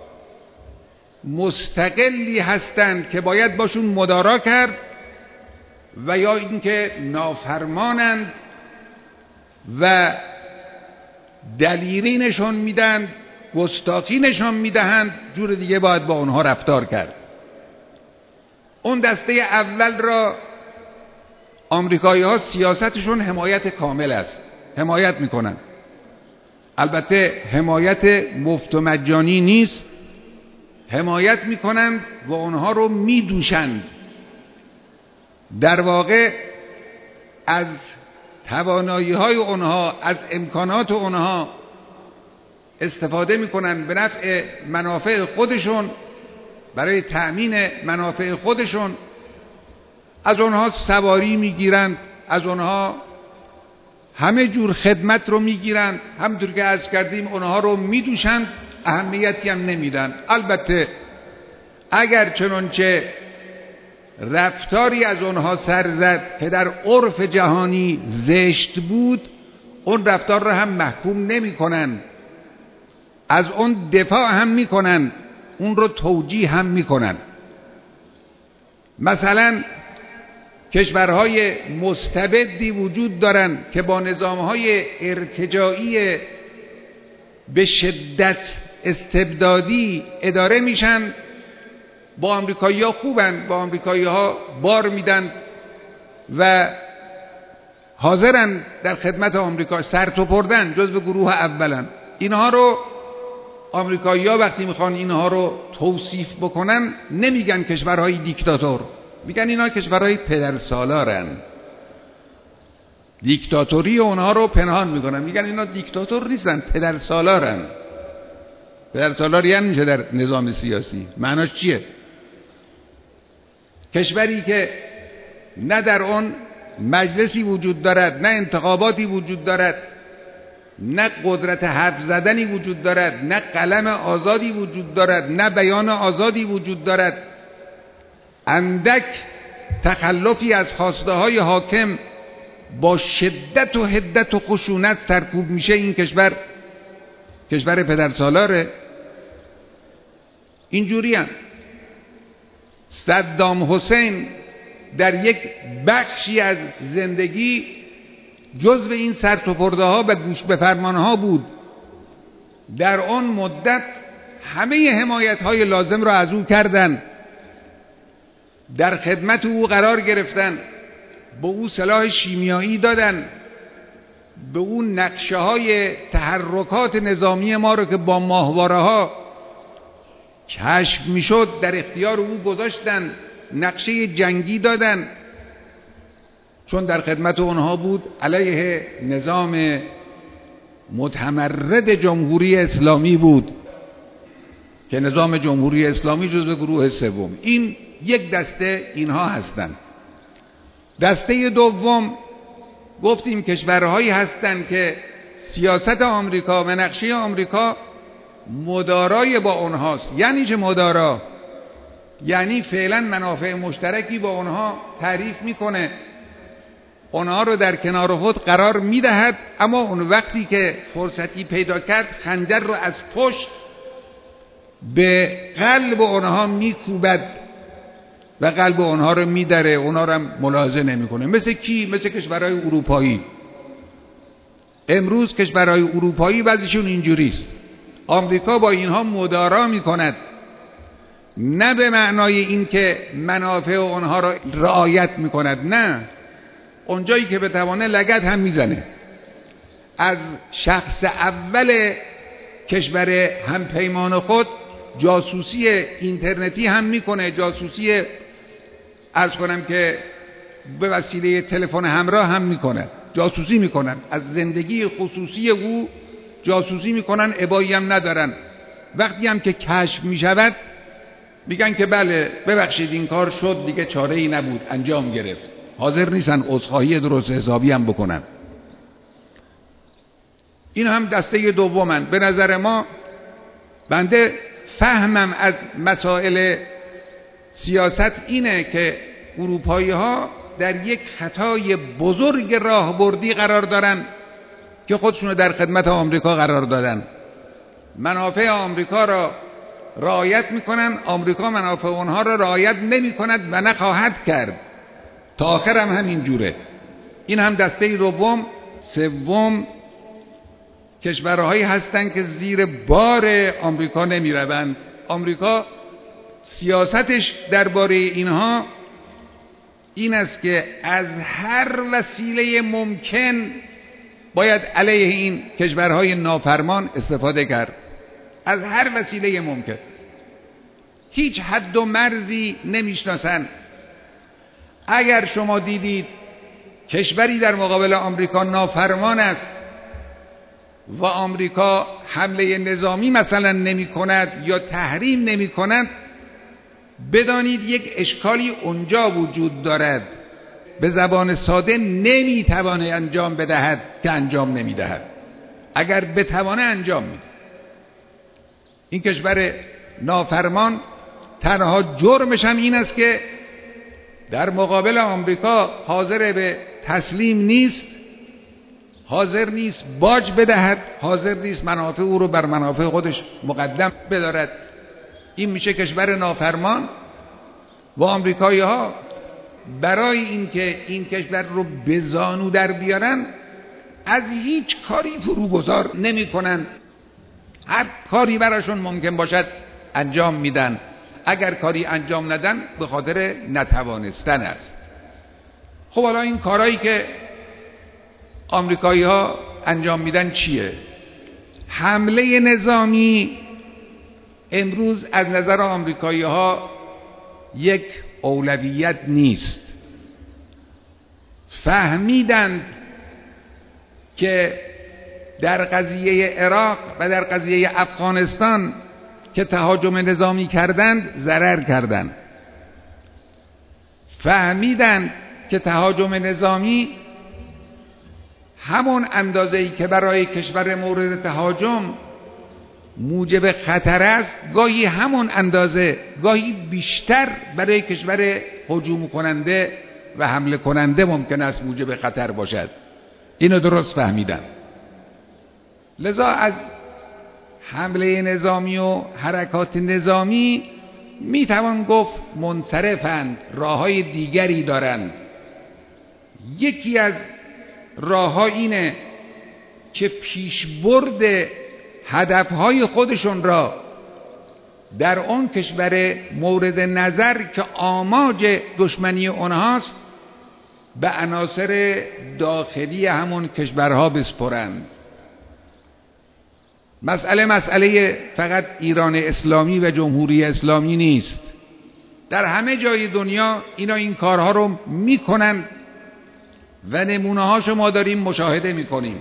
Speaker 1: مستقلی هستند که باید باشون مدارا کرد، و یا اینکه نافرمانند و دلیری نشان میدن، گستاخی نشان میدهند، جور دیگه باید با اونها رفتار کرد. اون دسته اول را آمریکایی ها سیاستشون حمایت کامل است، حمایت میکنن. البته حمایت مفت و مجانی نیست، حمایت میکنند و اونها رو میدوشند. در واقع از توانایی های اونها، از امکانات اونها استفاده میکنن به نفع منافع خودشون، برای تأمین منافع خودشون. از اونها سواری میگیرند، از اونها همه جور خدمت رو میگیرند، همونطور که عرض کردیم اونها رو میدوشند، اهمیتی هم نمیدن. البته اگر چنانچه رفتاری از اونها سر زد که در عرف جهانی زشت بود، اون رفتار رو هم محکوم نمی کنن، از اون دفاع هم می کنن، اون رو توجیه هم می کنن. مثلا کشورهای مستبدی وجود دارن که با نظامهای ارتجاعی به شدت استبدادی اداره میشن، با آمریکایی ها خوبن، با آمریکایی ها بار میدن و حاضرن در خدمت آمریکا، سرتوپردن، جزو گروه اولن. اینها رو آمریکایی ها وقتی میخوان اینها رو توصیف بکنن نمیگن کشورهای دیکتاتور، میگن اینا کشورهای پدرسالارن. دیکتاتوری اونها رو پنهان میکنن، میگن اینا دیکتاتور نیستن، پدرسالارن. پدرسالار یعنی چه در نظام سیاسی؟ معناش چیه؟ کشوری که نه در اون مجلسی وجود دارد، نه انتخاباتی وجود دارد، نه قدرت حرف زدنی وجود دارد، نه قلم آزادی وجود دارد، نه بیان آزادی وجود دارد، اندک تخلفی از خواسته های حاکم با شدت و حدت و خشونت سرکوب میشه، این کشور کشور پدرسالاره. اینجوری هم صدام حسین در یک بخشی از زندگی جزو این سرتوپرده ها و گوش به فرمان ها بود. در آن مدت همه حمایت های لازم را از او کردند، در خدمت او قرار گرفتن، به او سلاح شیمیایی دادن، به او نقشه های تحرکات نظامی ما رو که با ماهواره ها کشف میشد در اختیار او گذاشتن، نقشه جنگی دادن، چون در خدمت اونها بود، علیه نظام متمرد جمهوری اسلامی بود که نظام جمهوری اسلامی جزو گروه سوم. این یک دسته اینها هستند. دسته دوم گفتیم کشورهایی هستند که سیاست آمریکا و نقشه آمریکا مدارای با اونهاست. یعنی چه مدارا؟ یعنی فعلا منافع مشترکی با اونها تعریف میکنه، اونها رو در کنار خود قرار میدهد، اما اون وقتی که فرصتی پیدا کرد خنجر رو از پشت به قلب اونها میکوبد و قلب اونها رو میدره، اونها رو هم ملاحظه نمیکنه. مثل کی؟ مثل کشورهای اروپایی. امروز کشورهای اروپایی بعضیشون اینجوریست. آمریکا با اینها مدارا میکند، نه به معنای این که منافع اونها را رعایت میکند، نه، اونجایی که بتوانه لگد هم میزنه. از شخص اول کشور همپیمان خود جاسوسی اینترنتی هم میکنه، جاسوسی عرض کنم که به وسیله تلفن همراه هم میکنه، جاسوسی میکنن، از زندگی خصوصی او جاسوسی میکنن، ابایی هم ندارن. وقتی هم که کشف میشود میگن که بله ببخشید این کار شد دیگه، چاره ای نبود، انجام گرفت. حاضر نیستن عذرخواهی درست حسابی هم بکنن. این هم دسته دومن. به نظر ما، بنده فهمم از مسائل سیاست اینه که اروپایی ها در یک خطای بزرگ راهبردی قرار دارن که خودشونو در خدمت آمریکا قرار دادن. منافع آمریکا را رعایت میکنن، آمریکا منافع اونها را رعایت نمی کند و نخواهد کرد، تا آخر هم همین جوره. این هم دسته دوم. سوم کشورهایی هستند که زیر بار آمریکا نمی روند. آمریکا سیاستش درباره اینها این است که از هر وسیله ممکن باید علیه این کشورهای نافرمان استفاده کرد از هر وسیله ممکن. هیچ حد و مرزی نمیشناسن. اگر شما دیدید کشوری در مقابل آمریکا نافرمان است و آمریکا حمله نظامی مثلا نمی کند یا تحریم نمی کند، بدانید یک اشکالی اونجا وجود دارد. به زبان ساده نمی تواند انجام بدهد که انجام نمی دهد. اگر بتوانه انجام میده. این کشور نافرمان تنها جرمش هم این است که در مقابل آمریکا حاضر به تسلیم نیست، حاضر نیست باج بدهد، حاضر نیست منافع او رو بر منافع خودش مقدم بدارد. این میشه کشور نافرمان. و آمریکایی ها برای اینکه این کشور رو به زانو در بیارن از هیچ کاری فروگذار نمی کنن. هر کاری براشون ممکن باشد انجام میدن. اگر کاری انجام ندن به خاطر نتوانستن است. خب حالا این کارهایی که آمریکایی ها انجام میدن چیه؟ حمله نظامی امروز از نظر آمریکایی ها یک اولویت نیست. فهمیدند که در قضیه عراق و در قضیه افغانستان که تهاجم نظامی کردند ضرر کردند. فهمیدند که تهاجم نظامی همون اندازه‌ای که برای کشور مورد تهاجم موجب خطر است، گاهی همون اندازه، گاهی بیشتر برای کشور هجوم کننده و حمله کننده ممکن است موجب خطر باشد. اینو درست فهمیدن. لذا از حمله نظامی و حرکات نظامی میتوان گفت منصرفند، راههای دیگری دارند. یکی از راهها اینه که پیشبرد هدفهای خودشون را در اون کشور مورد نظر که آماج دشمنی اونهاست به عناصر داخلی همون کشورها بسپرند. مسئله مسئله فقط ایران اسلامی و جمهوری اسلامی نیست. در همه جای دنیا اینا این کارها رو میکنن و نمونه هاشو ما داریم مشاهده میکنیم.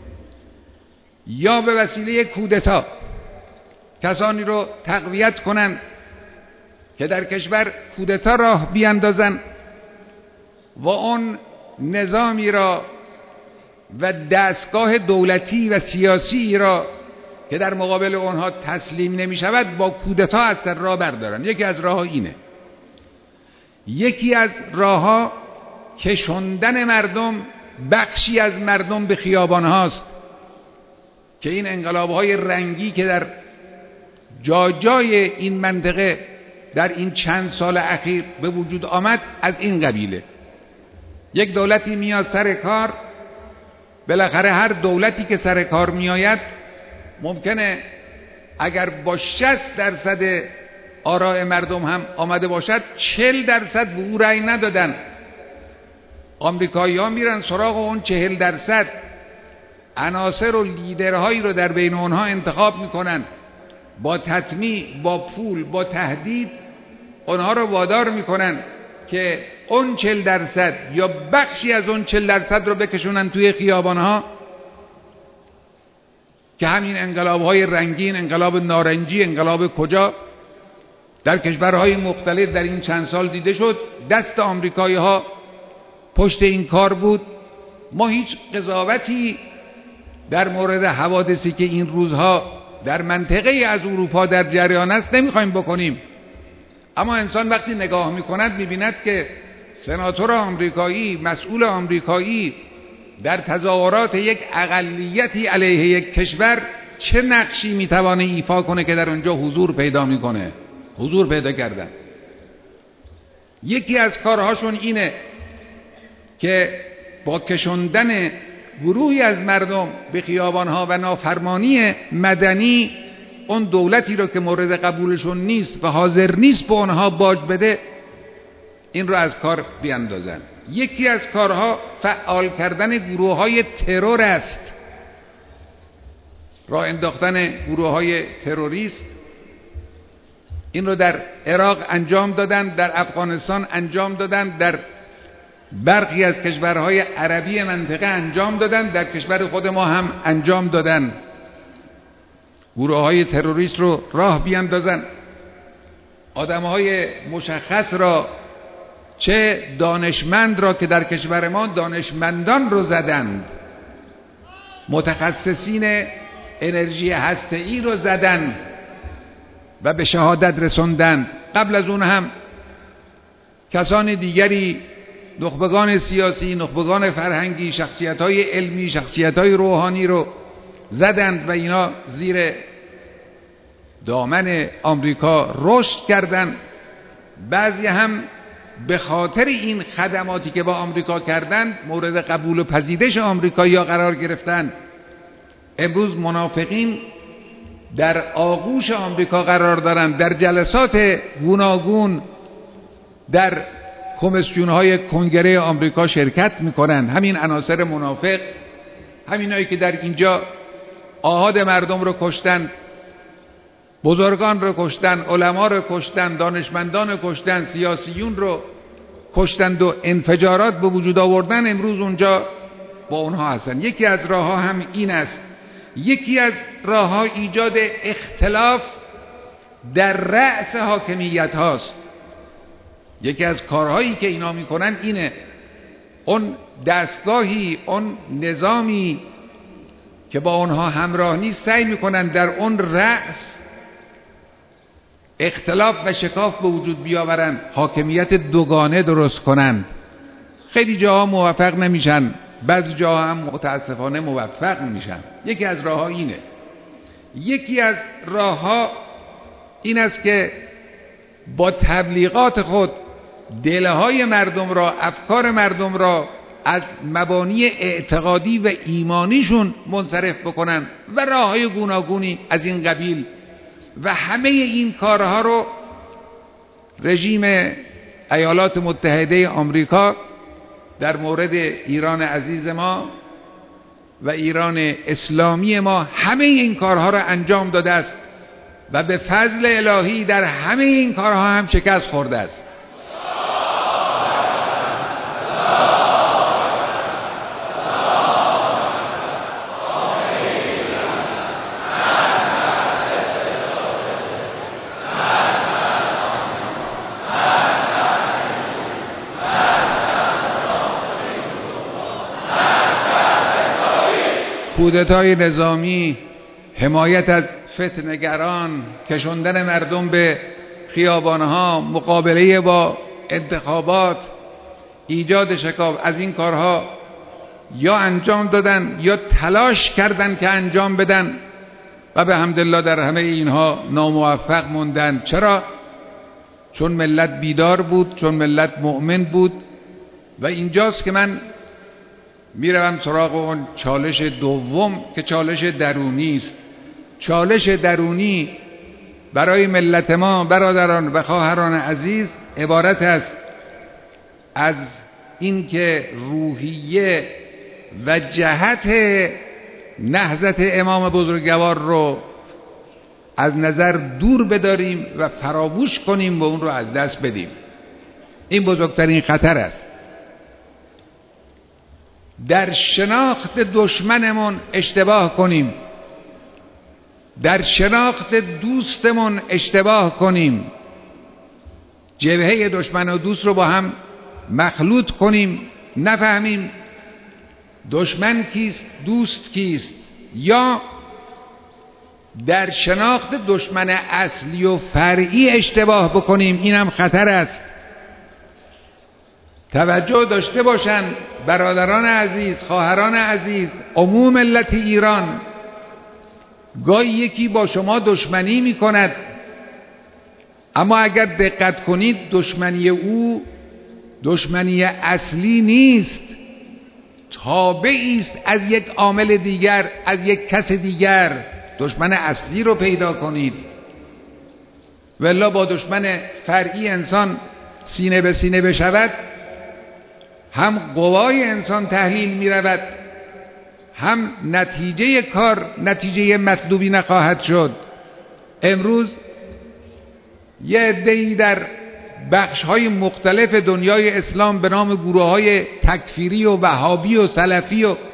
Speaker 1: یا به وسیله کودتا کسانی رو تقویت کنند که در کشور کودتا راه بیاندازن و اون نظامی را و دستگاه دولتی و سیاسی را که در مقابل اونها تسلیم نمی شود با کودتا از سر راه بردارن. یکی از راه اینه. یکی از راهها کشوندن مردم، بخشی از مردم به خیابان هاست که این انقلاب‌های رنگی که در جا جای این منطقه در این چند سال اخیر به وجود آمد از این قبیله. یک دولتی میاد سر کار، بالاخره هر دولتی که سر کار میآید ممکنه اگر با شصت درصد آراء مردم هم آمده باشد چهل درصد به او رأی ندادن. آمریکایی‌ها میرن سراغ اون چهل درصد، عناصر و لیدرهایی رو در بین اونها انتخاب میکنن، با تطمیع، با پول، با تهدید اونها رو وادار میکنن که اون چهل درصد یا بخشی از اون چهل درصد رو بکشونن توی خیابانها که همین انقلاب‌های رنگین، انقلاب نارنجی، انقلاب کجا در کشورهای مختلف در این چند سال دیده شد. دست آمریکایی‌ها پشت این کار بود. ما هیچ قضاوتی در مورد حوادثی که این روزها در منطقه از اروپا در جریان است نمیخوایم بکنیم، اما انسان وقتی نگاه میکند میبیند که سناتور آمریکایی، مسئول آمریکایی در تظاهرات یک اقلیتی علیه یک کشور چه نقشی میتوانه ایفا کنه که در اونجا حضور پیدا میکنه. حضور پیدا کردن. یکی از کارهاشون اینه که با کشوندن گروهی از مردم به خیابانها و نافرمانی مدنی اون دولتی رو که مورد قبولشون نیست و حاضر نیست به اونها باج بده این رو از کار بیاندازن. یکی از کارها فعال کردن گروه های ترور است، راه انداختن گروه های تروریست. این رو در عراق انجام دادن، در افغانستان انجام دادن، در برخی از کشورهای عربی منطقه انجام دادن، در کشور خود ما هم انجام دادن. گروه های تروریست رو راه بیاندازن، آدم های مشخص را، چه دانشمند را که در کشور ما دانشمندان رو زدند، متخصصین انرژی هسته‌ای رو زدند و به شهادت رسوندند. قبل از اون هم کسان دیگری، نخبگان سیاسی، نخبگان فرهنگی، شخصیت‌های علمی، شخصیت‌های روحانی رو زدند و اینا زیر دامن آمریکا رشد کردند. بعضی هم به خاطر این خدماتی که با آمریکا کردند مورد قبول و پذیرش آمریکایی‌ها قرار گرفتند. امروز منافقین در آغوش آمریکا قرار دارند، در جلسات گوناگون در کمیسیون‌های کنگره آمریکا شرکت می‌کنند. همین عناصر منافق، همینایی که در اینجا آحاد مردم رو کشتن، بزرگان رو کشتن، علما رو کشتن، دانشمندان رو کشتن، سیاسیون رو کشتند و انفجارات به وجود آوردن، امروز اونجا با اونها هستن. یکی از راه‌ها هم این است. یکی از راه‌ها ایجاد اختلاف در رأس حاکمیت هاست. یکی از کارهایی که اینا میکنن اینه، اون دستگاهی، اون نظامی که با اونها همراه نیست، سعی میکنن در اون رأس اختلاف و شکاف به وجود بیاورن، حاکمیت دوگانه درست کنن. خیلی جاها موفق نمیشن، بعضی جاها هم متاسفانه موفق میشن. یکی از راه‌ها اینه. یکی از راه‌ها این است که با تبلیغات خود دلهای مردم را، افکار مردم را از مبانی اعتقادی و ایمانیشون منصرف بکنن و راه‌های گوناگونی از این قبیل. و همه این کارها رو رژیم ایالات متحده آمریکا در مورد ایران عزیز ما و ایران اسلامی ما همه این کارها را انجام داده است و به فضل الهی در همه این کارها هم شکست خورده است. کودتای نظامی، حمایت از فتنه‌گران، کشوندن مردم به خیابانها، مقابله با انتخابات، ایجاد شکاف، از این کارها یا انجام دادن یا تلاش کردن که انجام بدن و به حمدالله در همه اینها ناموفق موندن. چرا؟ چون ملت بیدار بود، چون ملت مؤمن بود. و اینجاست که من میروم سراغ اون چالش دوم که چالش درونی است. چالش درونی برای ملت ما، برادران و خواهران عزیز، عبارت است از این که روحیه و جهت نهضت امام بزرگوار رو از نظر دور بداریم و فراموش کنیم و اون رو از دست بدیم. این بزرگترین خطر است. در شناخت دشمنمون اشتباه کنیم، در شناخت دوستمون اشتباه کنیم، جبهه دشمن و دوست رو با هم مخلوط کنیم، نفهمیم دشمن کیست، دوست کیست، یا در شناخت دشمن اصلی و فرعی اشتباه بکنیم. اینم خطر است. توجه داشته باشن برادران عزیز، خواهران عزیز، عموم ملت ایران. گاهی یکی با شما دشمنی می کند، اما اگر دقت کنید دشمنی او دشمنی اصلی نیست، تابعی است از یک عامل دیگر، از یک کس دیگر. دشمن اصلی رو پیدا کنید، والا با دشمن فرعی انسان سینه به سینه بشود، هم قوای انسان تحلیل می رود، هم نتیجه کار نتیجه مطلوبی نخواهد شد. امروز یه عده‌ای در بخش‌های مختلف دنیای اسلام به نام گروه‌های تکفیری و وهابی و سلفی و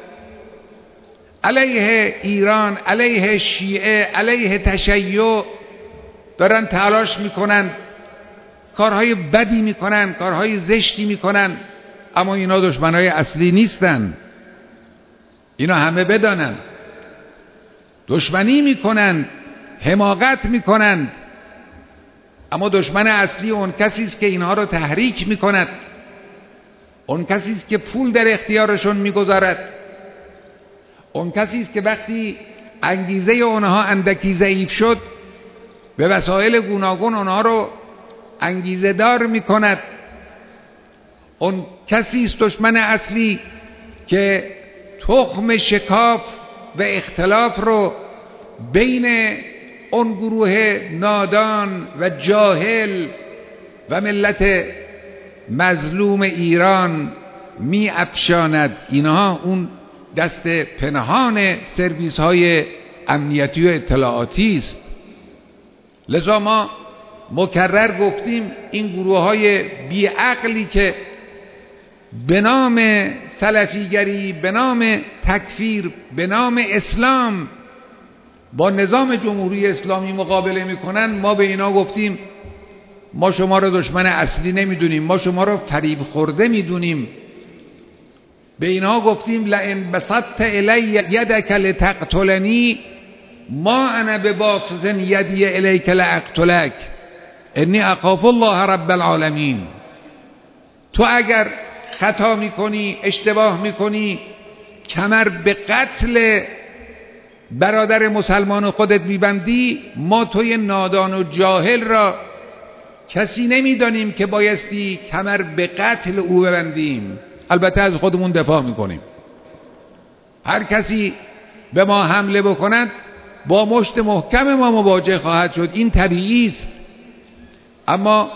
Speaker 1: علیه ایران، علیه شیعه، علیه تشیع دارن تلاش میکنن، کارهای بدی میکنن، کارهای زشتی میکنن، اما اینا دشمنای اصلی نیستن. اینا همه بدانن دشمنی میکنن، حماقت میکنن، اما دشمن اصلی اون کسی است که اینها رو تحریک میکند، اون کسی است که پول در اختیارشون میگذارد، اون کسی است که وقتی انگیزه اونها اندکی ضعیف شد به وسایل گوناگون اونها رو انگیزه دار میکند. اون کسی است دشمن اصلی که تخم شکاف و اختلاف رو بین اون گروه نادان و جاهل و ملت مظلوم ایران می افشاند. اینها اون دست پنهان سرویس های امنیتی و اطلاعاتی است. لذا ما مکرر گفتیم این گروه های بیعقلی که به نام سلفیگری، به نام تکفیر، به نام اسلام با نظام جمهوری اسلامی مقابله میکنن، ما به اینا گفتیم ما شما رو دشمن اصلی نمیدونیم، ما شما رو فریب خورده میدونیم. به اینا گفتیم لئن بسطت الی یدک لتقتلنی ما انا بباسط یدی الیک لاقتلک انی اخاف الله رب العالمین. تو اگر خطا میکنی، اشتباه میکنی، کمر به قتل برادر مسلمان خودت میبندی، ما توی نادان و جاهل را کسی نمیدانیم که بایستی کمر به قتل او ببندیم. البته از خودمون دفاع میکنیم. هر کسی به ما حمله بکند با مشت محکم ما مواجه خواهد شد، این طبیعی است. اما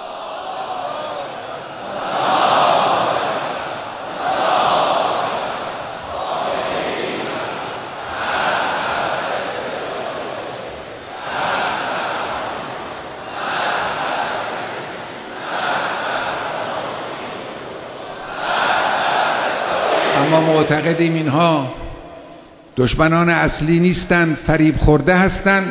Speaker 1: ما معتقدیم اینها دشمنان اصلی نیستند، فریب خورده هستند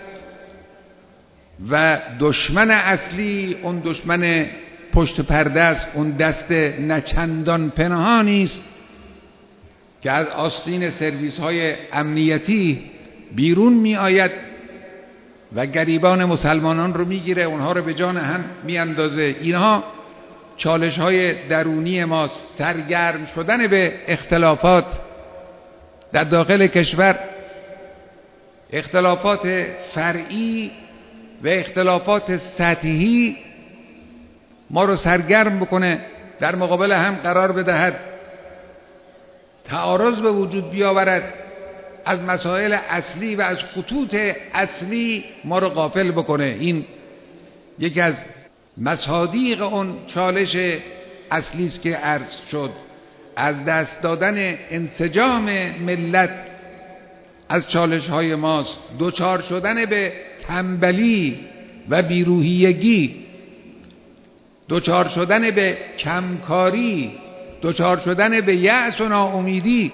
Speaker 1: و دشمن اصلی اون دشمن پشت پرده است، اون دست نچندان پنهانی است که از آستین سرویس های امنیتی بیرون می آید و گریبان مسلمانان رو می گیره، اونها رو به جان هم می اندازه. اینها چالش های درونی ما، سرگرم شدن به اختلافات در داخل کشور، اختلافات فرعی و اختلافات سطحی ما رو سرگرم بکنه، در مقابل هم قرار بدهد، تعارض به وجود بیاورد، از مسائل اصلی و از خطوط اصلی ما رو غافل بکنه. این یکی از مصادیق اون چالش اصلی است که عرض شد، از دست دادن انسجام ملت از چالش های ماست، دوچار شدن به تنبلی و بیروحیگی، دوچار شدن به کمکاری، دوچار شدن به یأس و ناامیدی.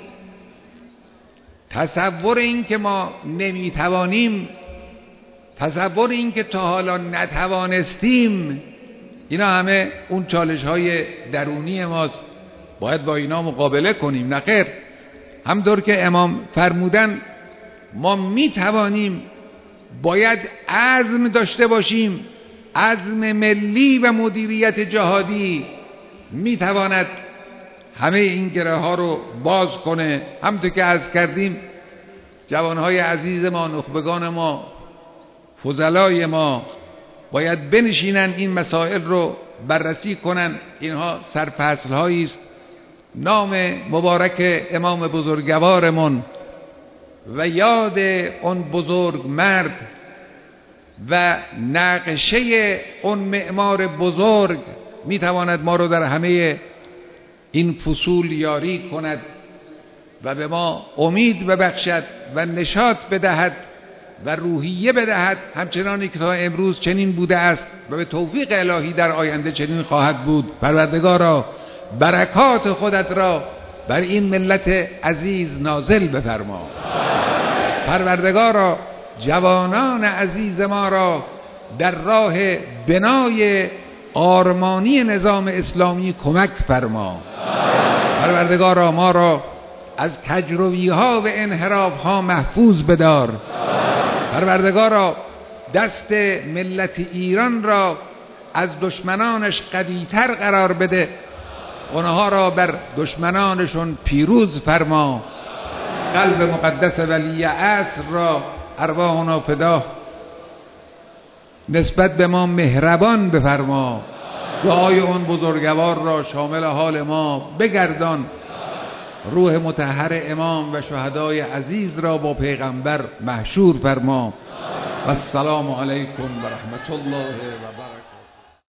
Speaker 1: تصور این که ما نمیتوانیم، تصور این که تا حالا نتوانستیم، اینا همه اون چالش های درونی ماست، باید با اینا مقابله کنیم. نخیر، همطور که امام فرمودن ما میتوانیم، باید عزم داشته باشیم. عزم ملی و مدیریت جهادی میتواند همه این گره ها رو باز کنه. همطور که عرض کردیم جوانهای عزیز ما، نخبگان ما، فضلای ما باید بنشینن این مسائل رو بررسی کنن. اینها سرفصل هایی است. نام مبارک امام بزرگوارمون و یاد اون بزرگ مرد و نقشه اون معمار بزرگ میتواند ما رو در همه این فصول یاری کند و به ما امید ببخشد و نشاط بدهد و روحیه بدهد، همچنانی که تا امروز چنین بوده است و به توفیق الهی در آینده چنین خواهد بود. پروردگارا برکات خودت را بر این ملت عزیز نازل بفرما. پروردگارا جوانان عزیز ما را در راه بنای آرمانی نظام اسلامی کمک فرما. پروردگارا ما را از کجروی ها و انحراف ها محفوظ بدار. پروردگارا دست ملت ایران را از دشمنانش قوی‌تر قرار بده، اونها را بر دشمنانشون پیروز فرما. قلب مقدس ولی عصر را ارواحنا فدا، نسبت به ما مهربان بفرما. دعای اون بزرگوار را شامل حال ما بگردان. روح مطهر امام و شهدای عزیز را با پیغمبر محشور فرما. و السلام علیکم و رحمت الله و برکاته.